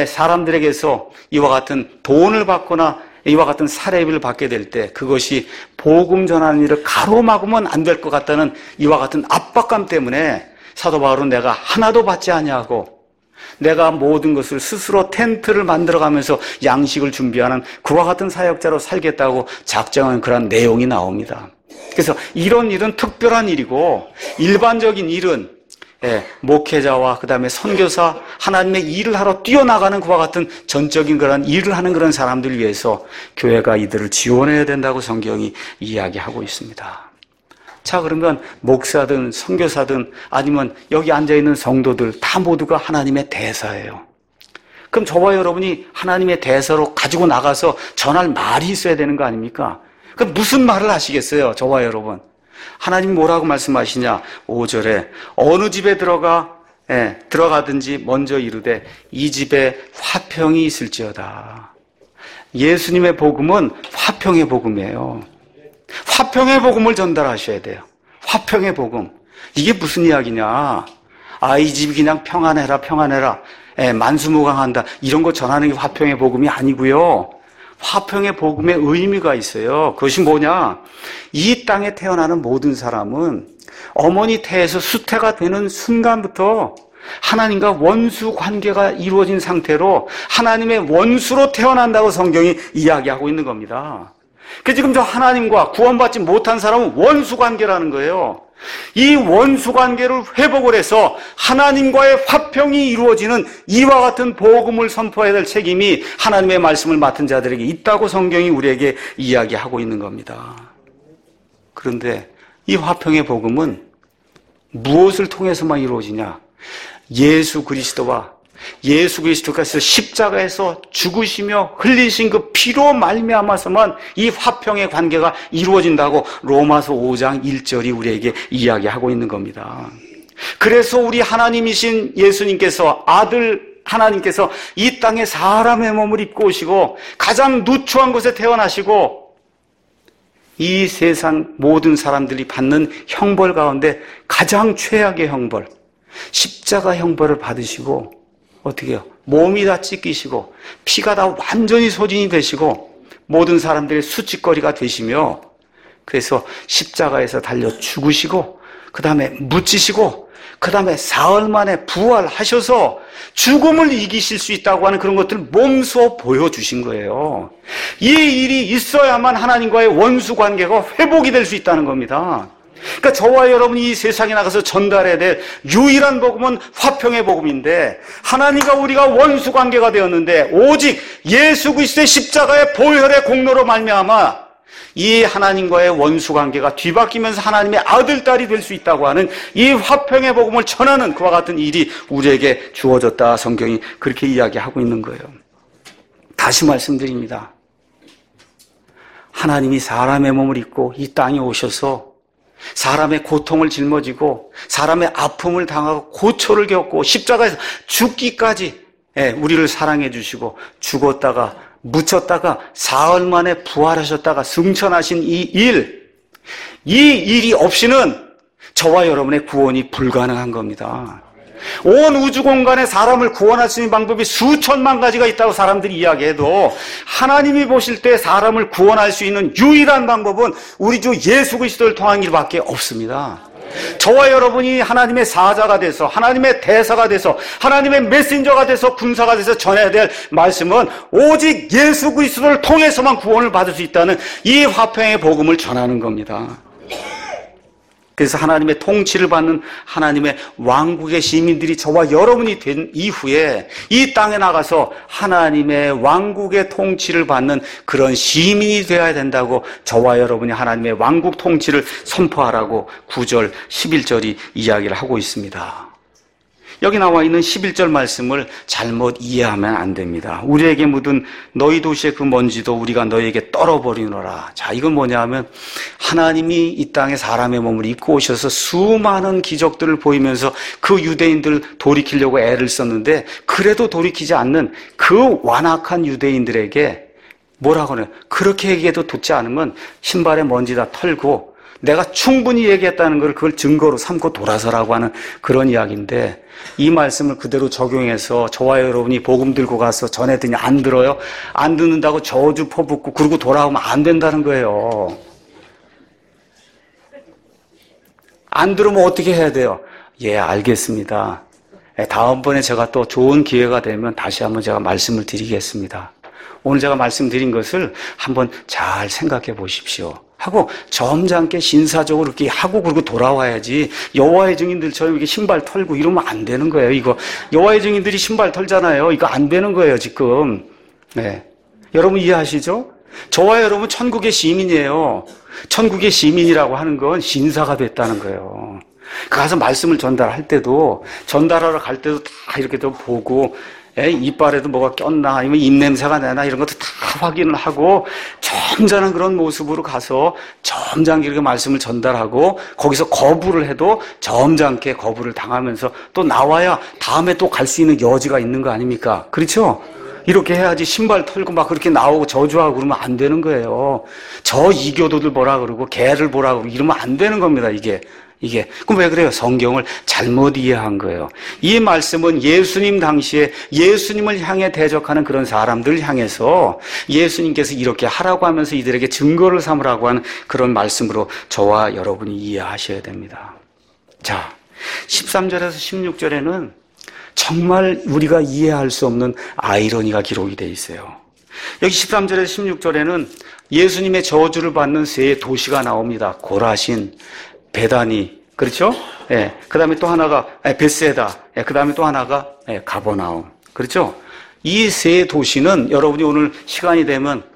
사람들에게서 이와 같은 돈을 받거나 이와 같은 사례비를 받게 될 때 그것이 복음 전하는 일을 가로막으면 안 될 것 같다는 이와 같은 압박감 때문에 사도 바울은 내가 하나도 받지 아니하고 내가 모든 것을 스스로 텐트를 만들어가면서 양식을 준비하는 그와 같은 사역자로 살겠다고 작정한 그런 내용이 나옵니다. 그래서 이런 일은 특별한 일이고 일반적인 일은 예, 목회자와 그 다음에 선교사, 하나님의 일을 하러 뛰어나가는 그와 같은 전적인 그런 일을 하는 그런 사람들을 위해서 교회가 이들을 지원해야 된다고 성경이 이야기하고 있습니다. 자, 그러면 목사든 선교사든 아니면 여기 앉아있는 성도들 다 모두가 하나님의 대사예요. 그럼 저와 여러분이 하나님의 대사로 가지고 나가서 전할 말이 있어야 되는 거 아닙니까? 그럼 무슨 말을 하시겠어요, 저와 여러분? 하나님 뭐라고 말씀하시냐? 오 절에 어느 집에 들어가 예, 들어가든지 먼저 이르되 이 집에 화평이 있을지어다. 예수님의 복음은 화평의 복음이에요. 화평의 복음을 전달하셔야 돼요. 화평의 복음. 이게 무슨 이야기냐? 아, 이 집이 그냥 평안해라 평안해라 예, 만수무강한다 이런 거 전하는 게 화평의 복음이 아니고요. 화평의 복음의 의미가 있어요. 그것이 뭐냐? 이 땅에 태어나는 모든 사람은 어머니 태에서 수태가 되는 순간부터 하나님과 원수 관계가 이루어진 상태로 하나님의 원수로 태어난다고 성경이 이야기하고 있는 겁니다. 그 지금 저 하나님과 구원받지 못한 사람은 원수 관계라는 거예요. 이 원수 관계를 회복을 해서 하나님과의 화평이 이루어지는 이와 같은 복음을 선포해야 될 책임이 하나님의 말씀을 맡은 자들에게 있다고 성경이 우리에게 이야기하고 있는 겁니다. 그런데 이 화평의 복음은 무엇을 통해서만 이루어지냐? 예수 그리스도와 예수 그리스도께서 십자가에서 죽으시며 흘리신 그 피로 말미암아서만 이 화평의 관계가 이루어진다고 로마서 오 장 일 절이 우리에게 이야기하고 있는 겁니다. 그래서 우리 하나님이신 예수님께서, 아들 하나님께서 이 땅에 사람의 몸을 입고 오시고 가장 누추한 곳에 태어나시고 이 세상 모든 사람들이 받는 형벌 가운데 가장 최악의 형벌, 십자가 형벌을 받으시고, 어떻게 해요? 몸이 다 찢기시고 피가 다 완전히 소진이 되시고 모든 사람들의 수치거리가 되시며, 그래서 십자가에서 달려 죽으시고 그 다음에 묻히시고 그 다음에 사흘 만에 부활하셔서 죽음을 이기실 수 있다고 하는 그런 것들을 몸소 보여주신 거예요. 이 일이 있어야만 하나님과의 원수 관계가 회복이 될 수 있다는 겁니다. 그러니까 저와 여러분이 이 세상에 나가서 전달해야 될 유일한 복음은 화평의 복음인데, 하나님과 우리가 원수 관계가 되었는데 오직 예수 그리스도의 십자가의 보혈의 공로로 말미암아 이 하나님과의 원수 관계가 뒤바뀌면서 하나님의 아들, 딸이 될 수 있다고 하는 이 화평의 복음을 전하는 그와 같은 일이 우리에게 주어졌다. 성경이 그렇게 이야기하고 있는 거예요. 다시 말씀드립니다. 하나님이 사람의 몸을 입고 이 땅에 오셔서 사람의 고통을 짊어지고 사람의 아픔을 당하고 고초를 겪고 십자가에서 죽기까지 우리를 사랑해 주시고 죽었다가 묻혔다가 사흘 만에 부활하셨다가 승천하신 이 일, 이 일이 없이는 저와 여러분의 구원이 불가능한 겁니다. 온 우주 공간에 사람을 구원할 수 있는 방법이 수천만 가지가 있다고 사람들이 이야기해도 하나님이 보실 때 사람을 구원할 수 있는 유일한 방법은 우리 주 예수 그리스도를 통한 일밖에 없습니다. 저와 여러분이 하나님의 사자가 돼서, 하나님의 대사가 돼서, 하나님의 메신저가 돼서, 군사가 돼서 전해야 될 말씀은 오직 예수 그리스도를 통해서만 구원을 받을 수 있다는 이 화평의 복음을 전하는 겁니다. 그래서 하나님의 통치를 받는 하나님의 왕국의 시민들이 저와 여러분이 된 이후에 이 땅에 나가서 하나님의 왕국의 통치를 받는 그런 시민이 되어야 된다고 저와 여러분이 하나님의 왕국 통치를 선포하라고 구 절, 십일 절이 이야기를 하고 있습니다. 여기 나와 있는 십일 절 말씀을 잘못 이해하면 안 됩니다. 우리에게 묻은 너희 도시의 그 먼지도 우리가 너희에게 떨어버리노라. 자, 이건 뭐냐 하면 하나님이 이 땅에 사람의 몸을 입고 오셔서 수많은 기적들을 보이면서 그 유대인들 돌이키려고 애를 썼는데 그래도 돌이키지 않는 그 완악한 유대인들에게 뭐라고 하나요? 그렇게 얘기해도 듣지 않으면 신발에 먼지 다 털고 내가 충분히 얘기했다는 걸 그걸 증거로 삼고 돌아서라고 하는 그런 이야기인데, 이 말씀을 그대로 적용해서 저와 여러분이 복음 들고 가서 전했더니 안 들어요? 안 듣는다고 저주 퍼붓고 그러고 돌아오면 안 된다는 거예요. 안 들으면 어떻게 해야 돼요? 예, 알겠습니다. 다음번에 제가 또 좋은 기회가 되면 다시 한번 제가 말씀을 드리겠습니다. 오늘 제가 말씀드린 것을 한번 잘 생각해 보십시오 하고 점잖게 신사적으로 이렇게 하고 그러고 돌아와야지, 여호와의 증인들처럼 이렇게 신발 털고 이러면 안 되는 거예요. 이거 여호와의 증인들이 신발 털잖아요. 이거 안 되는 거예요 지금. 네, 여러분 이해하시죠? 저와 여러분 천국의 시민이에요. 천국의 시민이라고 하는 건 신사가 됐다는 거예요. 가서 말씀을 전달할 때도, 전달하러 갈 때도 다 이렇게 좀 보고, 에, 이빨에도 뭐가 꼈나 아니면 입냄새가 나나 이런 것도 다 확인을 하고 점잖은 그런 모습으로 가서 점잖게 이렇게 말씀을 전달하고, 거기서 거부를 해도 점잖게 거부를 당하면서 또 나와야 다음에 또 갈 수 있는 여지가 있는 거 아닙니까? 그렇죠? 이렇게 해야지 신발 털고 막 그렇게 나오고 저주하고 그러면 안 되는 거예요. 저 이교도들 뭐라 그러고 개를 보라 그러고 이러면 안 되는 겁니다. 이게 이게 그럼 왜 그래요? 성경을 잘못 이해한 거예요. 이 말씀은 예수님 당시에 예수님을 향해 대적하는 그런 사람들을 향해서 예수님께서 이렇게 하라고 하면서 이들에게 증거를 삼으라고 하는 그런 말씀으로 저와 여러분이 이해하셔야 됩니다. 자, 십삼 절에서 십육 절에는 정말 우리가 이해할 수 없는 아이러니가 기록이 되어 있어요. 여기 십삼 절에서 십육 절에는 예수님의 저주를 받는 세 도시가 나옵니다. 고라신, 베다니, 그렇죠? 예. 그 다음에 또 하나가 베세다, 예. 그 다음에 또 하나가 예. 가버나움, 그렇죠? 이 세 도시는 여러분이 오늘 시간이 되면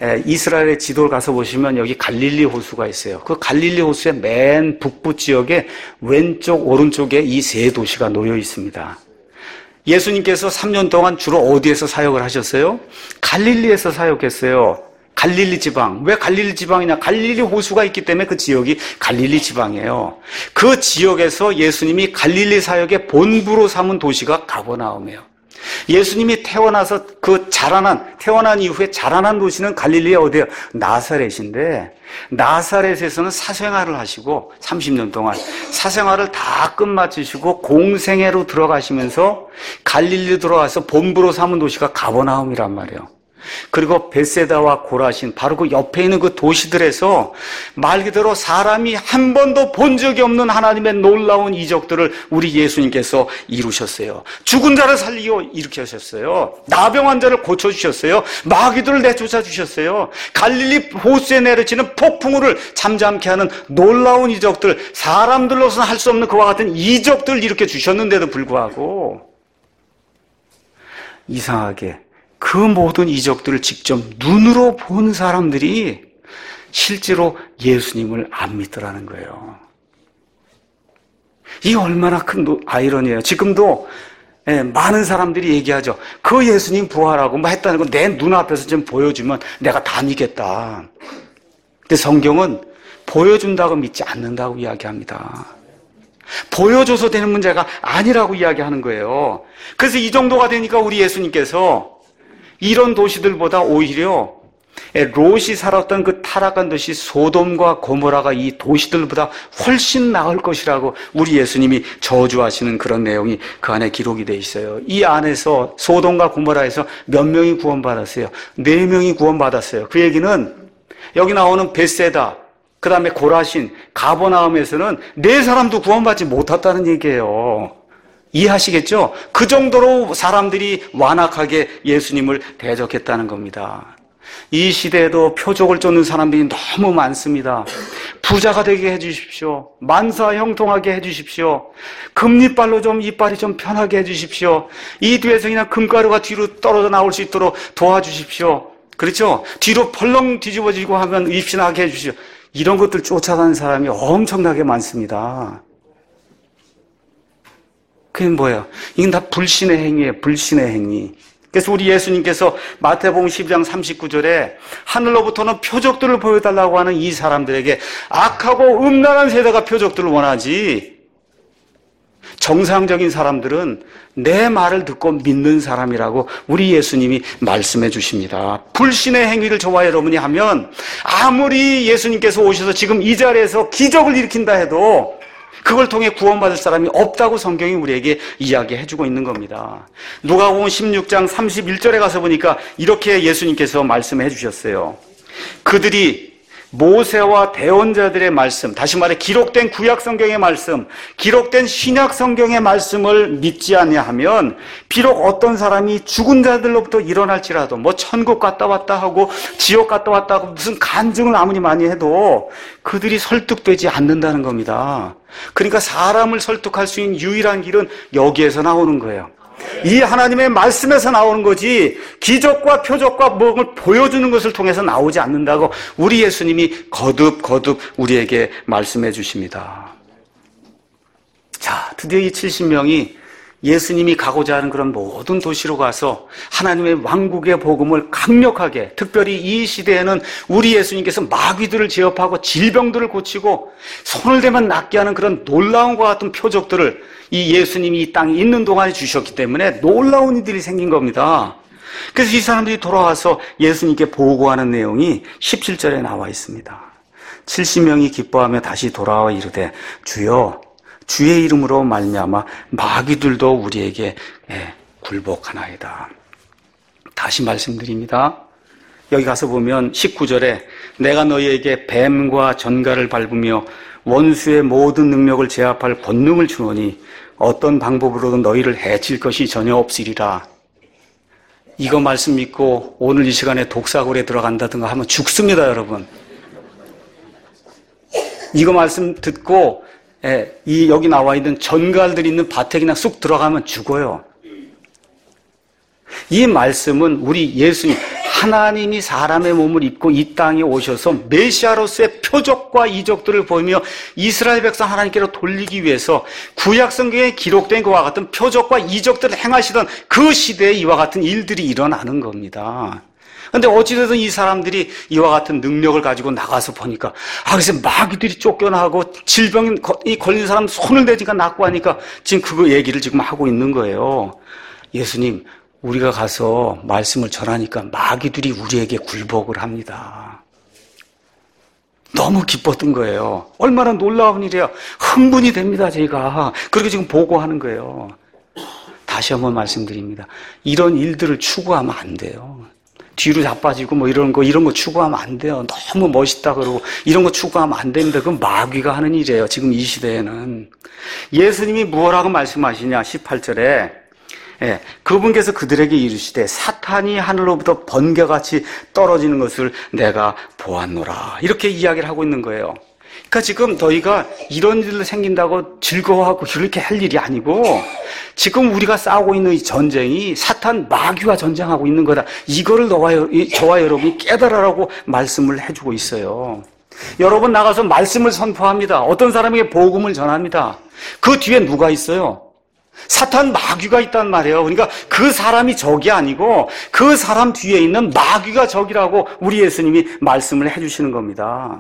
이스라엘의 지도를 가서 보시면 여기 갈릴리 호수가 있어요. 그 갈릴리 호수의 맨 북부 지역에 왼쪽 오른쪽에 이 세 도시가 놓여 있습니다. 예수님께서 삼 년 동안 주로 어디에서 사역을 하셨어요? 갈릴리에서 사역했어요. 갈릴리 지방. 왜 갈릴리 지방이냐? 갈릴리 호수가 있기 때문에 그 지역이 갈릴리 지방이에요. 그 지역에서 예수님이 갈릴리 사역의 본부로 삼은 도시가 가버나움이에요. 예수님이 태어나서 그 자라난, 태어난 이후에 자라난 도시는 갈릴리의 어디예요? 나사렛인데, 나사렛에서는 사생활을 하시고, 삼십 년 동안 사생활을 다 끝마치시고, 공생애로 들어가시면서, 갈릴리 들어가서 본부로 삼은 도시가 가버나움이란 말이에요. 그리고 벳세다와 고라신, 바로 그 옆에 있는 그 도시들에서 말 그대로 사람이 한 번도 본 적이 없는 하나님의 놀라운 이적들을 우리 예수님께서 이루셨어요. 죽은 자를 살리고 일으키셨어요. 나병 환자를 고쳐주셨어요. 마귀들을 내쫓아 주셨어요. 갈릴리 호수에 내려치는 폭풍우를 잠잠케 하는 놀라운 이적들, 사람들로서는 할 수 없는 그와 같은 이적들을 일으켜 주셨는데도 불구하고 이상하게 그 모든 이적들을 직접 눈으로 본 사람들이 실제로 예수님을 안 믿더라는 거예요. 이게 얼마나 큰 아이러니예요. 지금도 많은 사람들이 얘기하죠. 그 예수님 부활하고 뭐 했다는 거 내 눈앞에서 좀 보여주면 내가 다 믿겠다. 근데 성경은 보여준다고 믿지 않는다고 이야기합니다. 보여줘서 되는 문제가 아니라고 이야기하는 거예요. 그래서 이 정도가 되니까 우리 예수님께서 이런 도시들보다 오히려 롯이 살았던 그 타락한 도시 소돔과 고모라가 이 도시들보다 훨씬 나을 것이라고 우리 예수님이 저주하시는 그런 내용이 그 안에 기록이 돼 있어요. 이 안에서 소돔과 고모라에서 몇 명이 구원받았어요? 네 명이 구원받았어요. 그 얘기는 여기 나오는 벳세다, 그 다음에 고라신, 가버나움에서는 네 사람도 구원받지 못했다는 얘기예요. 이해하시겠죠? 그 정도로 사람들이 완악하게 예수님을 대적했다는 겁니다. 이 시대에도 표적을 쫓는 사람들이 너무 많습니다. 부자가 되게 해주십시오. 만사 형통하게 해주십시오. 금리빨로 좀 이빨이 좀 편하게 해주십시오. 이 뒤에서 그냥 금가루가 뒤로 떨어져 나올 수 있도록 도와주십시오. 그렇죠? 뒤로 펄렁 뒤집어지고 하면 입신하게 해주십시오. 이런 것들 쫓아가는 사람이 엄청나게 많습니다. 그게 뭐예요? 이건 다 불신의 행위예요. 불신의 행위. 그래서 우리 예수님께서 마태복음 십이 장 삼십구 절에 하늘로부터는 표적들을 보여달라고 하는 이 사람들에게 악하고 음란한 세대가 표적들을 원하지, 정상적인 사람들은 내 말을 듣고 믿는 사람이라고 우리 예수님이 말씀해 주십니다. 불신의 행위를 저와 여러분이 하면 아무리 예수님께서 오셔서 지금 이 자리에서 기적을 일으킨다 해도 그걸 통해 구원받을 사람이 없다고 성경이 우리에게 이야기해주고 있는 겁니다. 누가복음 십육 장 삼십일 절에 가서 보니까 이렇게 예수님께서 말씀해 주셨어요. 그들이 모세와 대언자들의 말씀, 다시 말해 기록된 구약 성경의 말씀, 기록된 신약 성경의 말씀을 믿지 아니하면 비록 어떤 사람이 죽은 자들로부터 일어날지라도 뭐 천국 갔다 왔다 하고 지옥 갔다 왔다 하고 무슨 간증을 아무리 많이 해도 그들이 설득되지 않는다는 겁니다. 그러니까 사람을 설득할 수 있는 유일한 길은 여기에서 나오는 거예요. 이 하나님의 말씀에서 나오는 거지 기적과 표적과 뭔가를 보여주는 것을 통해서 나오지 않는다고 우리 예수님이 거듭 거듭 우리에게 말씀해 주십니다. 자, 드디어 이 칠십 명이 예수님이 가고자 하는 그런 모든 도시로 가서 하나님의 왕국의 복음을 강력하게, 특별히 이 시대에는 우리 예수님께서 마귀들을 제압하고 질병들을 고치고 손을 대면 낫게 하는 그런 놀라움과 같은 표적들을 이 예수님이 이 땅에 있는 동안에 주셨기 때문에 놀라운 일들이 생긴 겁니다. 그래서 이 사람들이 돌아와서 예수님께 보고하는 내용이 십칠 절에 나와 있습니다. 칠십 명이 기뻐하며 다시 돌아와 이르되 주여 주의 이름으로 말미암아 마귀들도 우리에게 굴복하나이다. 다시 말씀드립니다. 여기 가서 보면 십구 절에 내가 너희에게 뱀과 전갈을 밟으며 원수의 모든 능력을 제압할 권능을 주노니 어떤 방법으로든 너희를 해칠 것이 전혀 없으리라. 이거 말씀 믿고 오늘 이 시간에 독사골에 들어간다든가 하면 죽습니다, 여러분. 이거 말씀 듣고 예, 이 여기 나와 있는 전갈들이 있는 밭에 그냥 쑥 들어가면 죽어요. 이 말씀은 우리 예수님, 하나님이 사람의 몸을 입고 이 땅에 오셔서 메시아로서의 표적과 이적들을 보이며 이스라엘 백성 하나님께로 돌리기 위해서 구약 성경에 기록된 것과 같은 표적과 이적들을 행하시던 그 시대에 이와 같은 일들이 일어나는 겁니다. 근데 어찌되든 이 사람들이 이와 같은 능력을 가지고 나가서 보니까, 아, 그래서 마귀들이 쫓겨나고 질병이 걸린 사람 손을 대니까 낫고 하니까 지금 그거 얘기를 지금 하고 있는 거예요. 예수님, 우리가 가서 말씀을 전하니까 마귀들이 우리에게 굴복을 합니다. 너무 기뻤던 거예요. 얼마나 놀라운 일이에요. 흥분이 됩니다, 제가. 그렇게 지금 보고하는 거예요. 다시 한번 말씀드립니다. 이런 일들을 추구하면 안 돼요. 뒤로 자빠지고 뭐 이런 거, 이런 거 추구하면 안 돼요. 너무 멋있다 그러고 이런 거 추구하면 안 됩니다. 그건 마귀가 하는 일이에요. 지금 이 시대에는. 예수님이 무엇라고 말씀하시냐? 십팔 절에. 예, 그분께서 그들에게 이르시되 사탄이 하늘로부터 번개같이 떨어지는 것을 내가 보았노라. 이렇게 이야기를 하고 있는 거예요. 그러니까 지금 너희가 이런 일로 생긴다고 즐거워하고 그렇게 할 일이 아니고 지금 우리가 싸우고 있는 이 전쟁이 사탄 마귀와 전쟁하고 있는 거다. 이거를 너와 저와 여러분이 깨달으라고 말씀을 해주고 있어요. 여러분 나가서 말씀을 선포합니다. 어떤 사람에게 복음을 전합니다. 그 뒤에 누가 있어요? 사탄 마귀가 있단 말이에요. 그러니까 그 사람이 적이 아니고 그 사람 뒤에 있는 마귀가 적이라고 우리 예수님이 말씀을 해주시는 겁니다.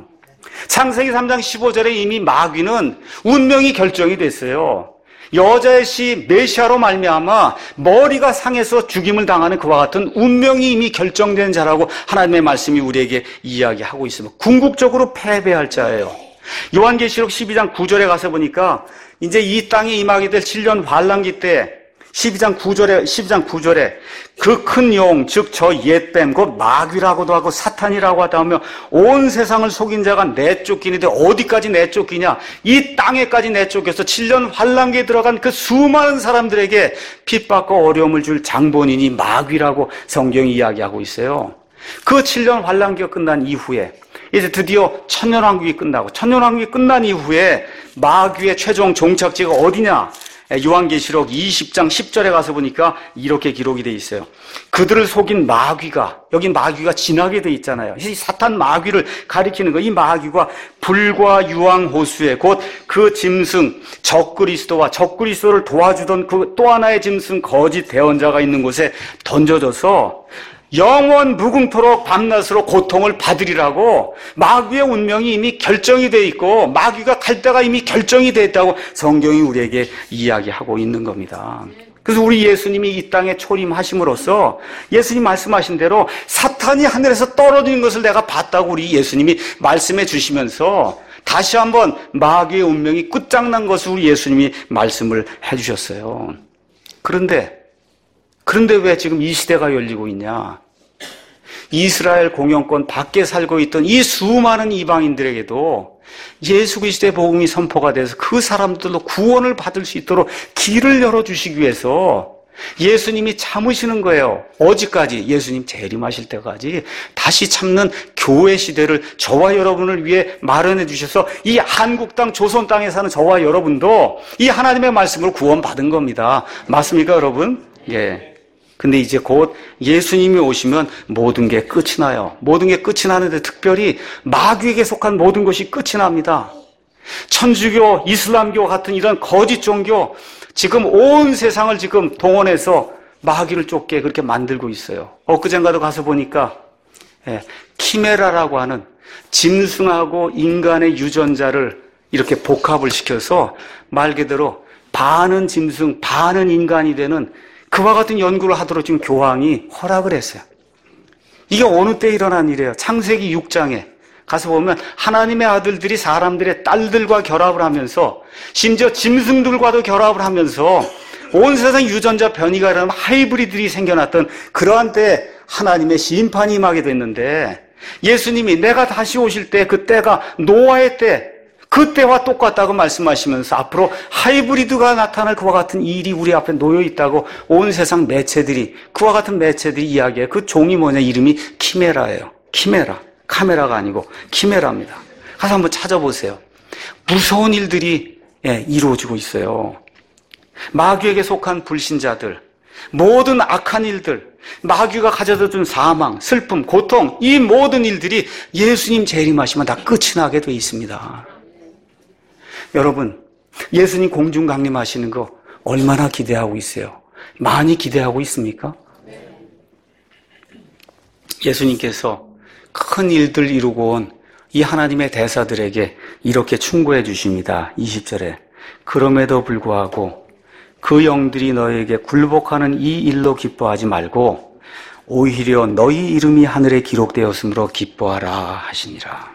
창세기 삼 장 십오 절에 이미 마귀는 운명이 결정이 됐어요. 여자의 씨 메시아로 말미암아 머리가 상해서 죽임을 당하는 그와 같은 운명이 이미 결정된 자라고 하나님의 말씀이 우리에게 이야기하고 있습니다. 궁극적으로 패배할 자예요. 요한계시록 십이 장 구 절에 가서 보니까 이제 이 땅에 임하게 될 칠 년 환란기 때 십이 장 구 절에 십이 장 구 절에 그 큰 용 즉 저 옛뱀 곧 마귀라고도 하고 사탄이라고 하다 하며 온 세상을 속인 자가 내쫓기는데 어디까지 내쫓기냐? 이 땅에까지 내쫓겨서 칠 년 환란기에 들어간 그 수많은 사람들에게 핍박과 어려움을 줄 장본인이 마귀라고 성경이 이야기하고 있어요. 그 칠 년 환란기가 끝난 이후에 이제 드디어 천년왕국이 끝나고 천년왕국이 끝난 이후에 마귀의 최종 종착지가 어디냐? 요한계시록 이십 장 십 절에 가서 보니까 이렇게 기록이 돼 있어요. 그들을 속인 마귀가, 여기 마귀가 지나게 돼 있잖아요. 이 사탄 마귀를 가리키는 거. 이 마귀가 불과 유황 호수에 곧 그 짐승 적그리스도와 적그리스도를 도와주던 그 또 하나의 짐승 거짓 대언자가 있는 곳에 던져져서 영원 무궁토록 밤낮으로 고통을 받으리라고 마귀의 운명이 이미 결정이 돼 있고 마귀가 갈 때가 이미 결정이 돼 있다고 성경이 우리에게 이야기하고 있는 겁니다. 그래서 우리 예수님이 이 땅에 초림하심으로써 예수님 말씀하신 대로 사탄이 하늘에서 떨어지는 것을 내가 봤다고 우리 예수님이 말씀해 주시면서 다시 한번 마귀의 운명이 끝장난 것을 우리 예수님이 말씀을 해 주셨어요. 그런데 그런데 왜 지금 이 시대가 열리고 있냐? 이스라엘 공영권 밖에 살고 있던 이 수많은 이방인들에게도 예수 그리스도의 복음이 선포가 돼서 그 사람들도 구원을 받을 수 있도록 길을 열어주시기 위해서 예수님이 참으시는 거예요. 어디까지? 예수님 재림하실 때까지 다시 참는 교회 시대를 저와 여러분을 위해 마련해 주셔서 이 한국 땅 조선 땅에 사는 저와 여러분도 이 하나님의 말씀을 구원받은 겁니다. 맞습니까, 여러분? 예. 근데 이제 곧 예수님이 오시면 모든 게 끝이 나요. 모든 게 끝이 나는데 특별히 마귀에게 속한 모든 것이 끝이 납니다. 천주교, 이슬람교 같은 이런 거짓 종교, 지금 온 세상을 지금 동원해서 마귀를 쫓게 그렇게 만들고 있어요. 엊그젠가도 가서 보니까 예, 키메라라고 하는 짐승하고 인간의 유전자를 이렇게 복합을 시켜서 말 그대로 반은 짐승, 반은 인간이 되는 그와 같은 연구를 하도록 지금 교황이 허락을 했어요. 이게 어느 때 일어난 일이에요? 창세기 육 장에 가서 보면 하나님의 아들들이 사람들의 딸들과 결합을 하면서 심지어 짐승들과도 결합을 하면서 온 세상 유전자 변이가 일어나면 하이브리드들이 생겨났던 그러한 때 하나님의 심판이 임하게 됐는데 예수님이 내가 다시 오실 때 그 때가 노아의 때 그때와 똑같다고 말씀하시면서 앞으로 하이브리드가 나타날 그와 같은 일이 우리 앞에 놓여 있다고 온 세상 매체들이 그와 같은 매체들이 이야기해요. 그 종이 뭐냐? 이름이 키메라예요. 키메라. 카메라가 아니고 키메라입니다. 가서 한번 찾아보세요. 무서운 일들이 예, 이루어지고 있어요. 마귀에게 속한 불신자들, 모든 악한 일들, 마귀가 가져다 준 사망, 슬픔, 고통, 이 모든 일들이 예수님 재림하시면 다 끝이 나게 돼 있습니다. 여러분, 예수님 공중 강림하시는 거 얼마나 기대하고 있어요? 많이 기대하고 있습니까? 예수님께서 큰 일들 이루고 온 이 하나님의 대사들에게 이렇게 충고해 주십니다. 이십 절에 그럼에도 불구하고 그 영들이 너에게 굴복하는 이 일로 기뻐하지 말고 오히려 너희 이름이 하늘에 기록되었으므로 기뻐하라 하시니라.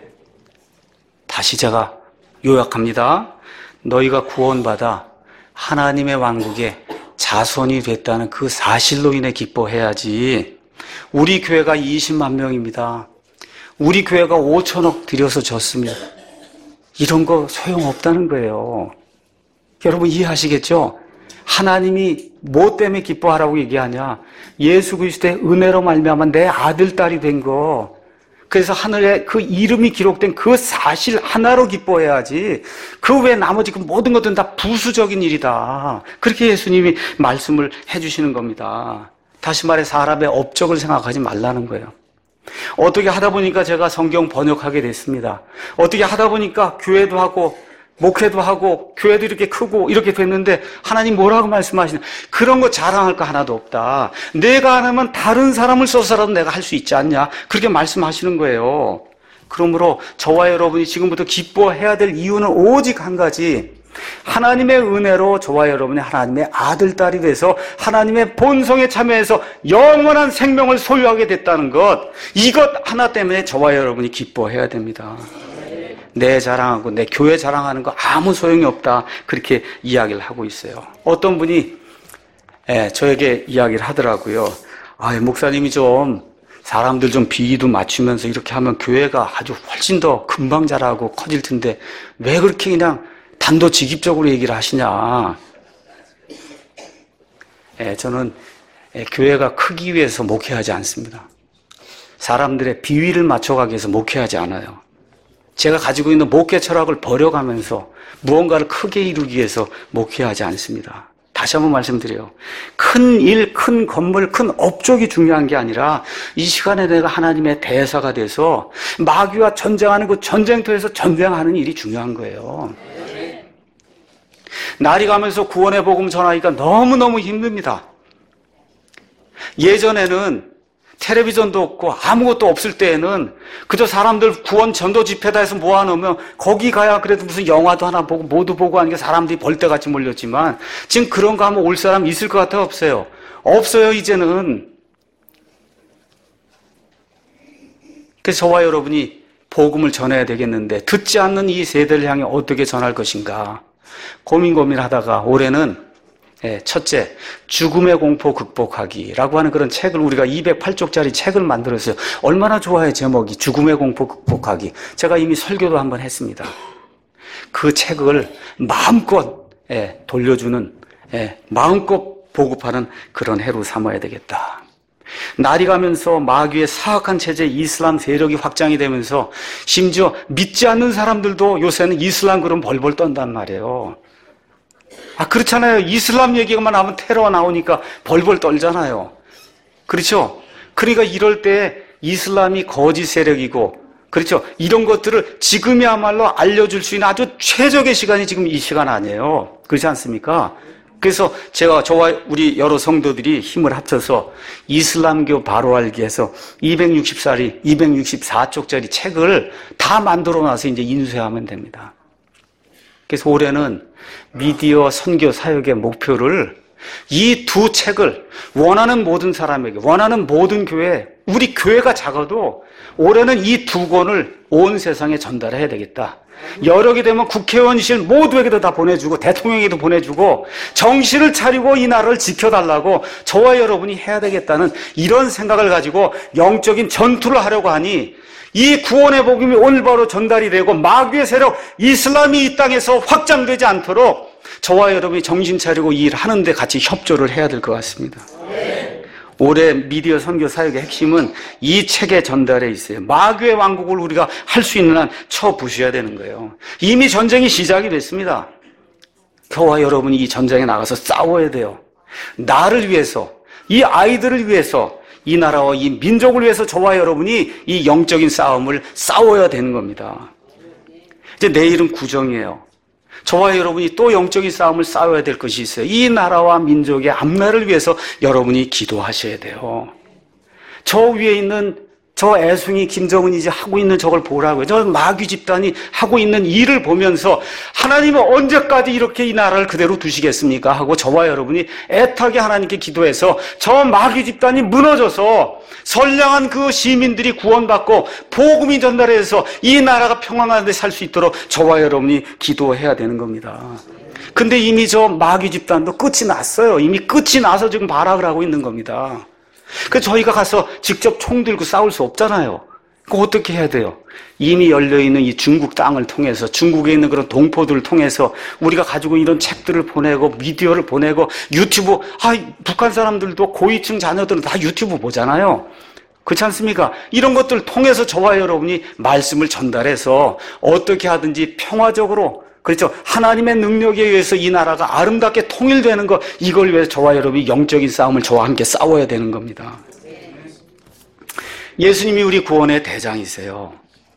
다시 제가 요약합니다. 너희가 구원받아 하나님의 왕국의 자손이 됐다는 그 사실로 인해 기뻐해야지. 우리 교회가 이십만 명입니다. 우리 교회가 오천억 들여서 졌습니다. 이런 거 소용없다는 거예요. 여러분 이해하시겠죠? 하나님이 뭐 때문에 기뻐하라고 얘기하냐? 예수 그리스도의 은혜로 말미암아 내 아들 딸이 된 거. 그래서 하늘에 그 이름이 기록된 그 사실 하나로 기뻐해야지. 그 외 나머지 그 모든 것들은 다 부수적인 일이다. 그렇게 예수님이 말씀을 해주시는 겁니다. 다시 말해 사람의 업적을 생각하지 말라는 거예요. 어떻게 하다 보니까 제가 성경 번역하게 됐습니다. 어떻게 하다 보니까 교회도 하고 목회도 하고 교회도 이렇게 크고 이렇게 됐는데 하나님 뭐라고 말씀하시냐? 그런 거 자랑할 거 하나도 없다. 내가 안 하면 다른 사람을 써서라도 내가 할 수 있지 않냐? 그렇게 말씀하시는 거예요. 그러므로 저와 여러분이 지금부터 기뻐해야 될 이유는 오직 한 가지. 하나님의 은혜로 저와 여러분이 하나님의 아들, 딸이 돼서 하나님의 본성에 참여해서 영원한 생명을 소유하게 됐다는 것, 이것 하나 때문에 저와 여러분이 기뻐해야 됩니다. 내 자랑하고 내 교회 자랑하는 거 아무 소용이 없다. 그렇게 이야기를 하고 있어요. 어떤 분이 예, 저에게 이야기를 하더라고요. 아, 목사님이 좀 사람들 좀 비위도 맞추면서 이렇게 하면 교회가 아주 훨씬 더 금방 자라고 커질 텐데 왜 그렇게 그냥 단도직입적으로 얘기를 하시냐. 예, 저는 예, 교회가 크기 위해서 목회하지 않습니다. 사람들의 비위를 맞춰가기 위해서 목회하지 않아요. 제가 가지고 있는 목회 철학을 버려가면서 무언가를 크게 이루기 위해서 목회하지 않습니다. 다시 한번 말씀드려요. 큰 일, 큰 건물, 큰 업적이 중요한 게 아니라 이 시간에 내가 하나님의 대사가 돼서 마귀와 전쟁하는 그 전쟁터에서 전쟁하는 일이 중요한 거예요. 날이 가면서 구원의 복음 전하기가 너무너무 힘듭니다. 예전에는 텔레비전도 없고 아무것도 없을 때에는 그저 사람들 구원 전도 집회다 해서 모아놓으면 거기 가야 그래도 무슨 영화도 하나 보고 모두 보고 하는 게 사람들이 벌떼같이 몰렸지만 지금 그런 거 하면 올 사람 있을 것 같아요? 없어요? 없어요 이제는. 그래서 저와 여러분이 복음을 전해야 되겠는데 듣지 않는 이 세대를 향해 어떻게 전할 것인가 고민 고민하다가 올해는 첫째, 죽음의 공포 극복하기라고 하는 그런 책을 우리가 이백팔 쪽짜리 책을 만들었어요. 얼마나 좋아요, 제목이. 죽음의 공포 극복하기. 제가 이미 설교도 한번 했습니다. 그 책을 마음껏 예, 돌려주는, 예, 마음껏 보급하는 그런 해로 삼아야 되겠다. 날이 가면서 마귀의 사악한 체제 이슬람 세력이 확장이 되면서 심지어 믿지 않는 사람들도 요새는 이슬람 그럼 벌벌 떤단 말이에요. 아, 그렇잖아요. 이슬람 얘기만 나오면 테러가 나오니까 벌벌 떨잖아요. 그렇죠? 그러니까 이럴 때 이슬람이 거짓 세력이고, 그렇죠? 이런 것들을 지금이야말로 알려줄 수 있는 아주 최적의 시간이 지금 이 시간 아니에요. 그렇지 않습니까? 그래서 제가 저와 우리 여러 성도들이 힘을 합쳐서 이슬람교 바로 알기에서 이백육십사리, 이백육십사 쪽짜리 책을 다 만들어 놔서 이제 인쇄하면 됩니다. 그래서 올해는 미디어 선교 사역의 목표를 이 두 책을 원하는 모든 사람에게, 원하는 모든 교회, 우리 교회가 작아도 올해는 이 두 권을 온 세상에 전달해야 되겠다. 여러 개 되면 국회의원실 모두에게도 다 보내주고 대통령에게도 보내주고 정신을 차리고 이 나라를 지켜달라고 저와 여러분이 해야 되겠다는 이런 생각을 가지고 영적인 전투를 하려고 하니 이 구원의 복음이 올바로 전달이 되고 마귀의 세력 이슬람이 이 땅에서 확장되지 않도록 저와 여러분이 정신 차리고 이 일을 하는데 같이 협조를 해야 될 것 같습니다. 네. 올해 미디어 선교 사역의 핵심은 이 책의 전달에 있어요. 마귀의 왕국을 우리가 할 수 있는 한 쳐부셔야 되는 거예요. 이미 전쟁이 시작이 됐습니다. 저와 여러분이 이 전쟁에 나가서 싸워야 돼요. 나를 위해서, 이 아이들을 위해서, 이 나라와 이 민족을 위해서 저와 여러분이 이 영적인 싸움을 싸워야 되는 겁니다. 이제 내일은 구정이에요. 저와 여러분이 또 영적인 싸움을 싸워야 될 것이 있어요. 이 나라와 민족의 앞날을 위해서 여러분이 기도하셔야 돼요. 저 위에 있는 저 애송이 김정은이 이제 하고 있는 저걸 보라고요. 저 마귀 집단이 하고 있는 일을 보면서 하나님은 언제까지 이렇게 이 나라를 그대로 두시겠습니까? 하고 저와 여러분이 애타게 하나님께 기도해서 저 마귀 집단이 무너져서 선량한 그 시민들이 구원받고 복음이 전달해서 이 나라가 평안한 데 살 수 있도록 저와 여러분이 기도해야 되는 겁니다. 근데 이미 저 마귀 집단도 끝이 났어요. 이미 끝이 나서 지금 발악을 하고 있는 겁니다. 그래서 저희가 가서 직접 총 들고 싸울 수 없잖아요. 그거 어떻게 해야 돼요? 이미 열려있는 이 중국 땅을 통해서, 중국에 있는 그런 동포들을 통해서 우리가 가지고 이런 책들을 보내고 미디어를 보내고 유튜브, 아, 북한 사람들도 고위층 자녀들은 다 유튜브 보잖아요. 그렇지 않습니까? 이런 것들을 통해서 저와 여러분이 말씀을 전달해서 어떻게 하든지 평화적으로, 그렇죠, 하나님의 능력에 의해서 이 나라가 아름답게 통일되는 것, 이걸 위해서 저와 여러분이 영적인 싸움을 저와 함께 싸워야 되는 겁니다. 예수님이 우리 구원의 대장이세요.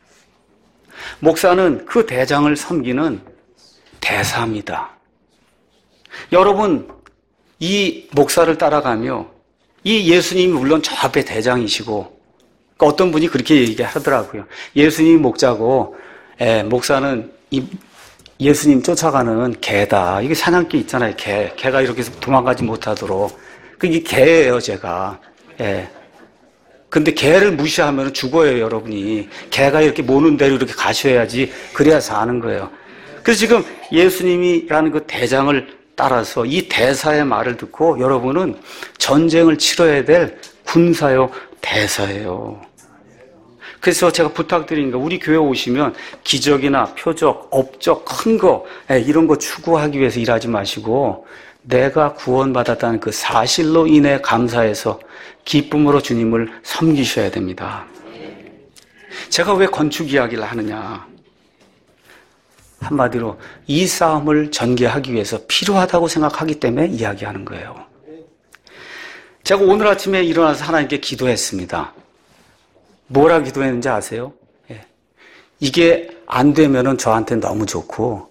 목사는 그 대장을 섬기는 대사입니다. 여러분, 이 목사를 따라가며 이 예수님이 물론 저 앞에 대장이시고, 그러니까 어떤 분이 그렇게 얘기하더라고요. 예수님이 목자고, 예, 목사는 이 예수님 쫓아가는 개다. 이게 사냥개 있잖아요. 개. 개가 이렇게 해서 도망가지 못하도록. 그게 개예요, 제가. 예. 근데 개를 무시하면 죽어요, 여러분이. 개가 이렇게 모는 대로 이렇게 가셔야지. 그래야 사는 거예요. 그래서 지금 예수님이라는 그 대장을 따라서 이 대사의 말을 듣고 여러분은 전쟁을 치러야 될 군사요, 대사예요. 그래서 제가 부탁드리는 거, 우리 교회 오시면 기적이나 표적, 업적, 큰 거, 이런 거 추구하기 위해서 일하지 마시고 내가 구원받았다는 그 사실로 인해 감사해서 기쁨으로 주님을 섬기셔야 됩니다. 제가 왜 건축 이야기를 하느냐? 한마디로 이 싸움을 전개하기 위해서 필요하다고 생각하기 때문에 이야기하는 거예요. 제가 오늘 아침에 일어나서 하나님께 기도했습니다. 뭐라 기도했는지 아세요? 예. 이게 안 되면은 저한테 너무 좋고,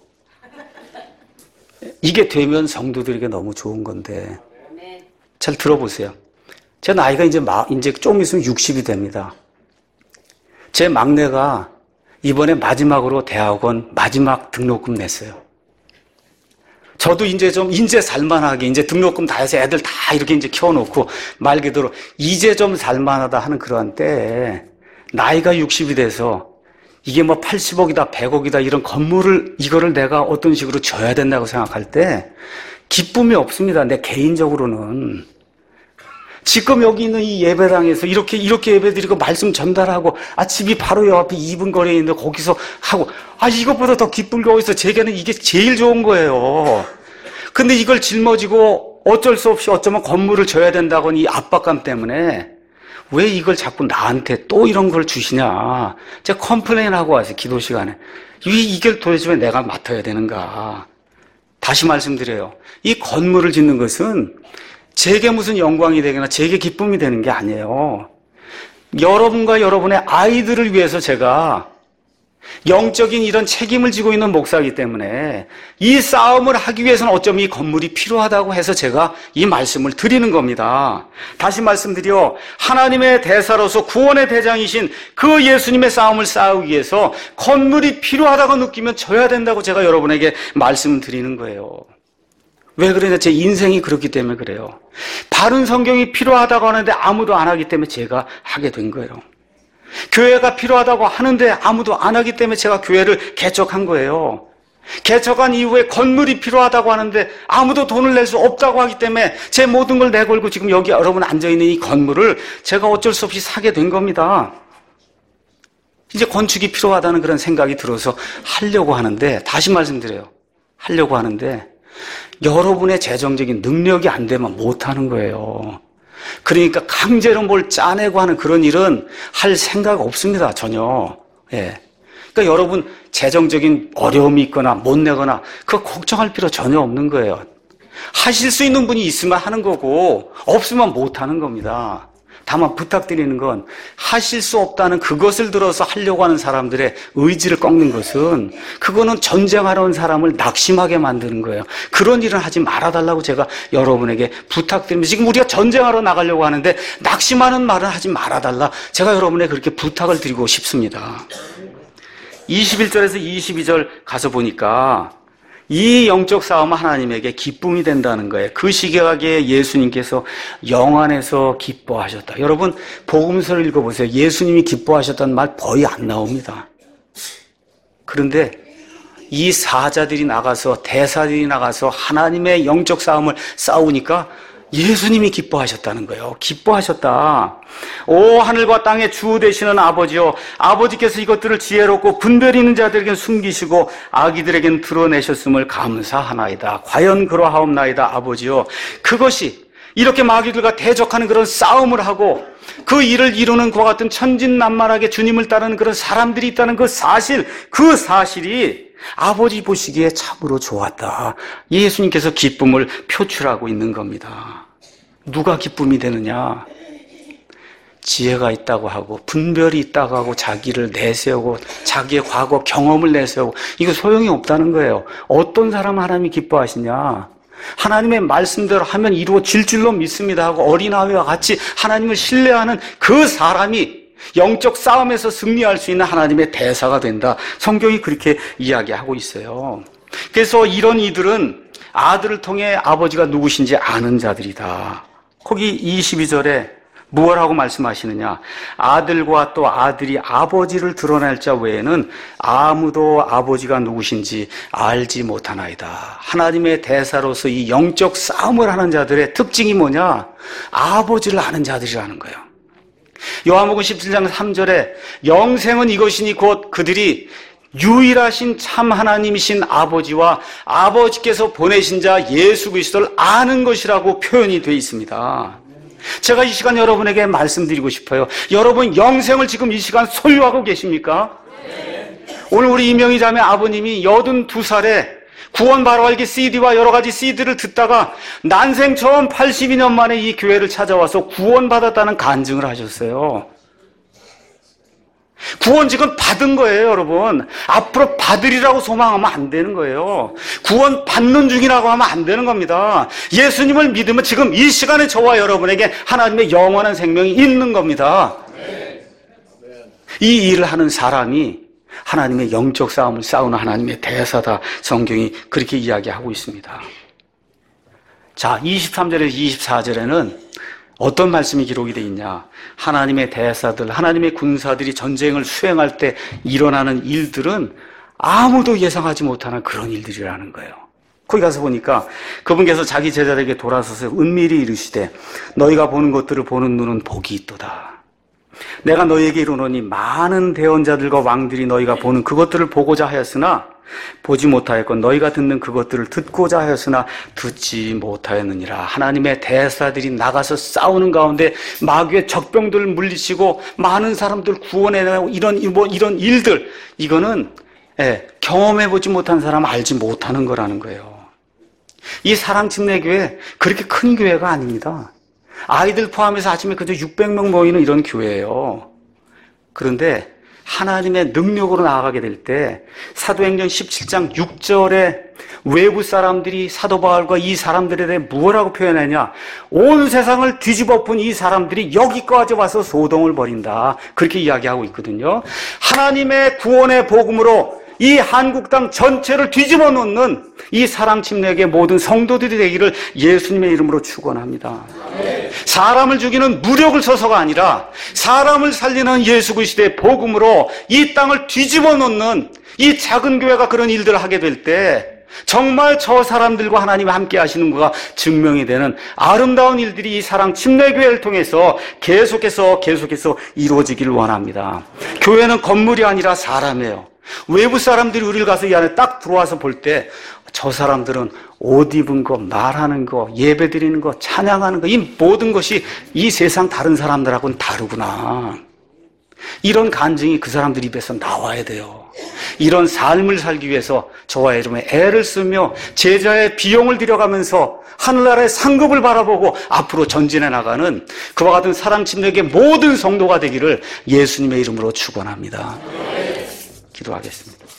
이게 되면 성도들에게 너무 좋은 건데. 잘 들어보세요. 제 나이가 이제 마, 이제 좀 있으면 육십이 됩니다. 제 막내가 이번에 마지막으로 대학원 마지막 등록금 냈어요. 저도 이제 좀, 이제 살만하게, 이제 등록금 다 해서 애들 다 이렇게 이제 키워놓고, 말 그대로, 이제 좀 살만하다 하는 그러한 때에, 나이가 육십이 돼서, 이게 뭐 팔십억이다, 백억이다, 이런 건물을, 이거를 내가 어떤 식으로 줘야 된다고 생각할 때, 기쁨이 없습니다. 내 개인적으로는. 지금 여기 있는 이 예배당에서 이렇게, 이렇게 예배드리고 말씀 전달하고, 아, 집이 바로 옆에 이 분 거리에 있는데 거기서 하고, 아, 이것보다 더 기쁠 게 어딨어. 제게는 이게 제일 좋은 거예요. 근데 이걸 짊어지고 어쩔 수 없이 어쩌면 건물을 줘야 된다고 이 압박감 때문에 왜 이걸 자꾸 나한테 또 이런 걸 주시냐. 제가 컴플레인하고 왔어요. 기도 시간에. 이, 이걸 도대체 왜 내가 맡아야 되는가. 다시 말씀드려요. 이 건물을 짓는 것은 제게 무슨 영광이 되거나 제게 기쁨이 되는 게 아니에요. 여러분과 여러분의 아이들을 위해서 제가 영적인 이런 책임을 지고 있는 목사이기 때문에 이 싸움을 하기 위해서는 어쩌면 이 건물이 필요하다고 해서 제가 이 말씀을 드리는 겁니다. 다시 말씀드려, 하나님의 대사로서 구원의 대장이신 그 예수님의 싸움을 싸우기 위해서 건물이 필요하다고 느끼면 져야 된다고 제가 여러분에게 말씀을 드리는 거예요. 왜 그러냐? 제 인생이 그렇기 때문에 그래요. 바른 성경이 필요하다고 하는데 아무도 안 하기 때문에 제가 하게 된 거예요. 교회가 필요하다고 하는데 아무도 안 하기 때문에 제가 교회를 개척한 거예요. 개척한 이후에 건물이 필요하다고 하는데 아무도 돈을 낼 수 없다고 하기 때문에 제 모든 걸 내걸고 지금 여기 여러분 앉아있는 이 건물을 제가 어쩔 수 없이 사게 된 겁니다. 이제 건축이 필요하다는 그런 생각이 들어서 하려고 하는데, 다시 말씀드려요. 하려고 하는데 여러분의 재정적인 능력이 안 되면 못하는 거예요. 그러니까 강제로 뭘 짜내고 하는 그런 일은 할 생각 없습니다. 전혀. 예. 그러니까 여러분 재정적인 어려움이 있거나 못 내거나 그거 걱정할 필요 전혀 없는 거예요. 하실 수 있는 분이 있으면 하는 거고 없으면 못 하는 겁니다. 다만 부탁드리는 건 하실 수 없다는 그것을 들어서 하려고 하는 사람들의 의지를 꺾는 것은 그거는 전쟁하러 온 사람을 낙심하게 만드는 거예요. 그런 일은 하지 말아달라고 제가 여러분에게 부탁드립니다. 지금 우리가 전쟁하러 나가려고 하는데 낙심하는 말은 하지 말아달라. 제가 여러분에게 그렇게 부탁을 드리고 싶습니다. 이십일 절에서 이십이 절 가서 보니까 이 영적 싸움은 하나님에게 기쁨이 된다는 거예요. 그 시기에 예수님께서 영안에서 기뻐하셨다. 여러분 복음서를 읽어보세요. 예수님이 기뻐하셨다는 말 거의 안 나옵니다. 그런데 이 사자들이 나가서 대사들이 나가서 하나님의 영적 싸움을 싸우니까 예수님이 기뻐하셨다는 거예요. 기뻐하셨다. 오 하늘과 땅의 주 되시는 아버지요, 아버지께서 이것들을 지혜롭고 분별 있는 자들에게는 숨기시고 아기들에게는 드러내셨음을 감사하나이다. 과연 그러하옵나이다. 아버지요, 그것이 이렇게 마귀들과 대적하는 그런 싸움을 하고 그 일을 이루는 그와 같은 천진난만하게 주님을 따르는 그런 사람들이 있다는 그 사실, 그 사실이 아버지 보시기에 참으로 좋았다. 예수님께서 기쁨을 표출하고 있는 겁니다. 누가 기쁨이 되느냐? 지혜가 있다고 하고 분별이 있다고 하고 자기를 내세우고 자기의 과거 경험을 내세우고 이거 소용이 없다는 거예요. 어떤 사람을 하나님이 기뻐하시냐? 하나님의 말씀대로 하면 이루어질 줄로 믿습니다 하고 어린아이와 같이 하나님을 신뢰하는 그 사람이 영적 싸움에서 승리할 수 있는 하나님의 대사가 된다. 성경이 그렇게 이야기하고 있어요. 그래서 이런 이들은 아들을 통해 아버지가 누구신지 아는 자들이다. 거기 이십이 절에 무엇하고 말씀하시느냐? 아들과 또 아들이 아버지를 드러낼 자 외에는 아무도 아버지가 누구신지 알지 못하나이다. 하나님의 대사로서 이 영적 싸움을 하는 자들의 특징이 뭐냐? 아버지를 아는 자들이라는 거예요. 요한복음 십칠 장 삼 절에 영생은 이것이니 곧 그들이 유일하신 참 하나님이신 아버지와 아버지께서 보내신 자 예수 그리스도를 아는 것이라고 표현이 되어 있습니다. 제가 이 시간 여러분에게 말씀드리고 싶어요. 여러분 영생을 지금 이 시간 소유하고 계십니까? 네. 오늘 우리 이명희 자매 아버님이 여든두 살에 구원 바로 알기 씨디와 여러 가지 씨디를 듣다가 난생 처음 팔십이 년 만에 이 교회를 찾아와서 구원받았다는 간증을 하셨어요. 구원 지금 받은 거예요, 여러분. 앞으로 받으리라고 소망하면 안 되는 거예요. 구원 받는 중이라고 하면 안 되는 겁니다. 예수님을 믿으면 지금 이 시간에 저와 여러분에게 하나님의 영원한 생명이 있는 겁니다. 이 일을 하는 사람이 하나님의 영적 싸움을 싸우는 하나님의 대사다. 성경이 그렇게 이야기하고 있습니다. 자, 이십삼 절에서 이십사 절에는 어떤 말씀이 기록이 되어 있냐? 하나님의 대사들, 하나님의 군사들이 전쟁을 수행할 때 일어나는 일들은 아무도 예상하지 못하는 그런 일들이라는 거예요. 거기 가서 보니까 그분께서 자기 제자들에게 돌아서서 은밀히 이르시되 너희가 보는 것들을 보는 눈은 복이 있도다. 내가 너희에게 이르노니 많은 대언자들과 왕들이 너희가 보는 그것들을 보고자 하였으나 보지 못하였고 너희가 듣는 그것들을 듣고자 하였으나 듣지 못하였느니라. 하나님의 대사들이 나가서 싸우는 가운데 마귀의 적병들을 물리치고 많은 사람들 구원해내고 이런 뭐 이런 일들, 이거는 예, 경험해보지 못한 사람 알지 못하는 거라는 거예요. 이 사랑침례교회 그렇게 큰 교회가 아닙니다. 아이들 포함해서 아침에 그저 육백 명 모이는 이런 교회예요. 그런데 하나님의 능력으로 나아가게 될 때 사도행전 십칠 장 육 절에 외부 사람들이 사도 바울과 이 사람들에 대해 무엇라고 표현하냐? 온 세상을 뒤집어엎은 이 사람들이 여기까지 와서 소동을 벌인다. 그렇게 이야기하고 있거든요. 하나님의 구원의 복음으로 이 한국 땅 전체를 뒤집어 놓는 이 사랑침례교의 모든 성도들이 되기를 예수님의 이름으로 축원합니다. 사람을 죽이는 무력을 써서가 아니라 사람을 살리는 예수 그리스도의 복음으로 이 땅을 뒤집어 놓는 이 작은 교회가 그런 일들을 하게 될 때 정말 저 사람들과 하나님이 함께 하시는 거가 증명이 되는 아름다운 일들이 이 사랑 침례교회를 통해서 계속해서 계속해서 이루어지기를 원합니다. 교회는 건물이 아니라 사람이에요. 외부 사람들이 우리를 가서 이 안에 딱 들어와서 볼 때 저 사람들은 옷 입은 거, 말하는 거, 예배 드리는 거, 찬양하는 거, 이 모든 것이 이 세상 다른 사람들하고는 다르구나. 이런 간증이 그 사람들 입에서 나와야 돼요. 이런 삶을 살기 위해서 저와 여러분의 애를 쓰며 제자의 비용을 들여가면서 하늘나라의 상급을 바라보고 앞으로 전진해 나가는 그와 같은 사랑 침략의 모든 성도가 되기를 예수님의 이름으로 축원합니다. 기도하겠습니다.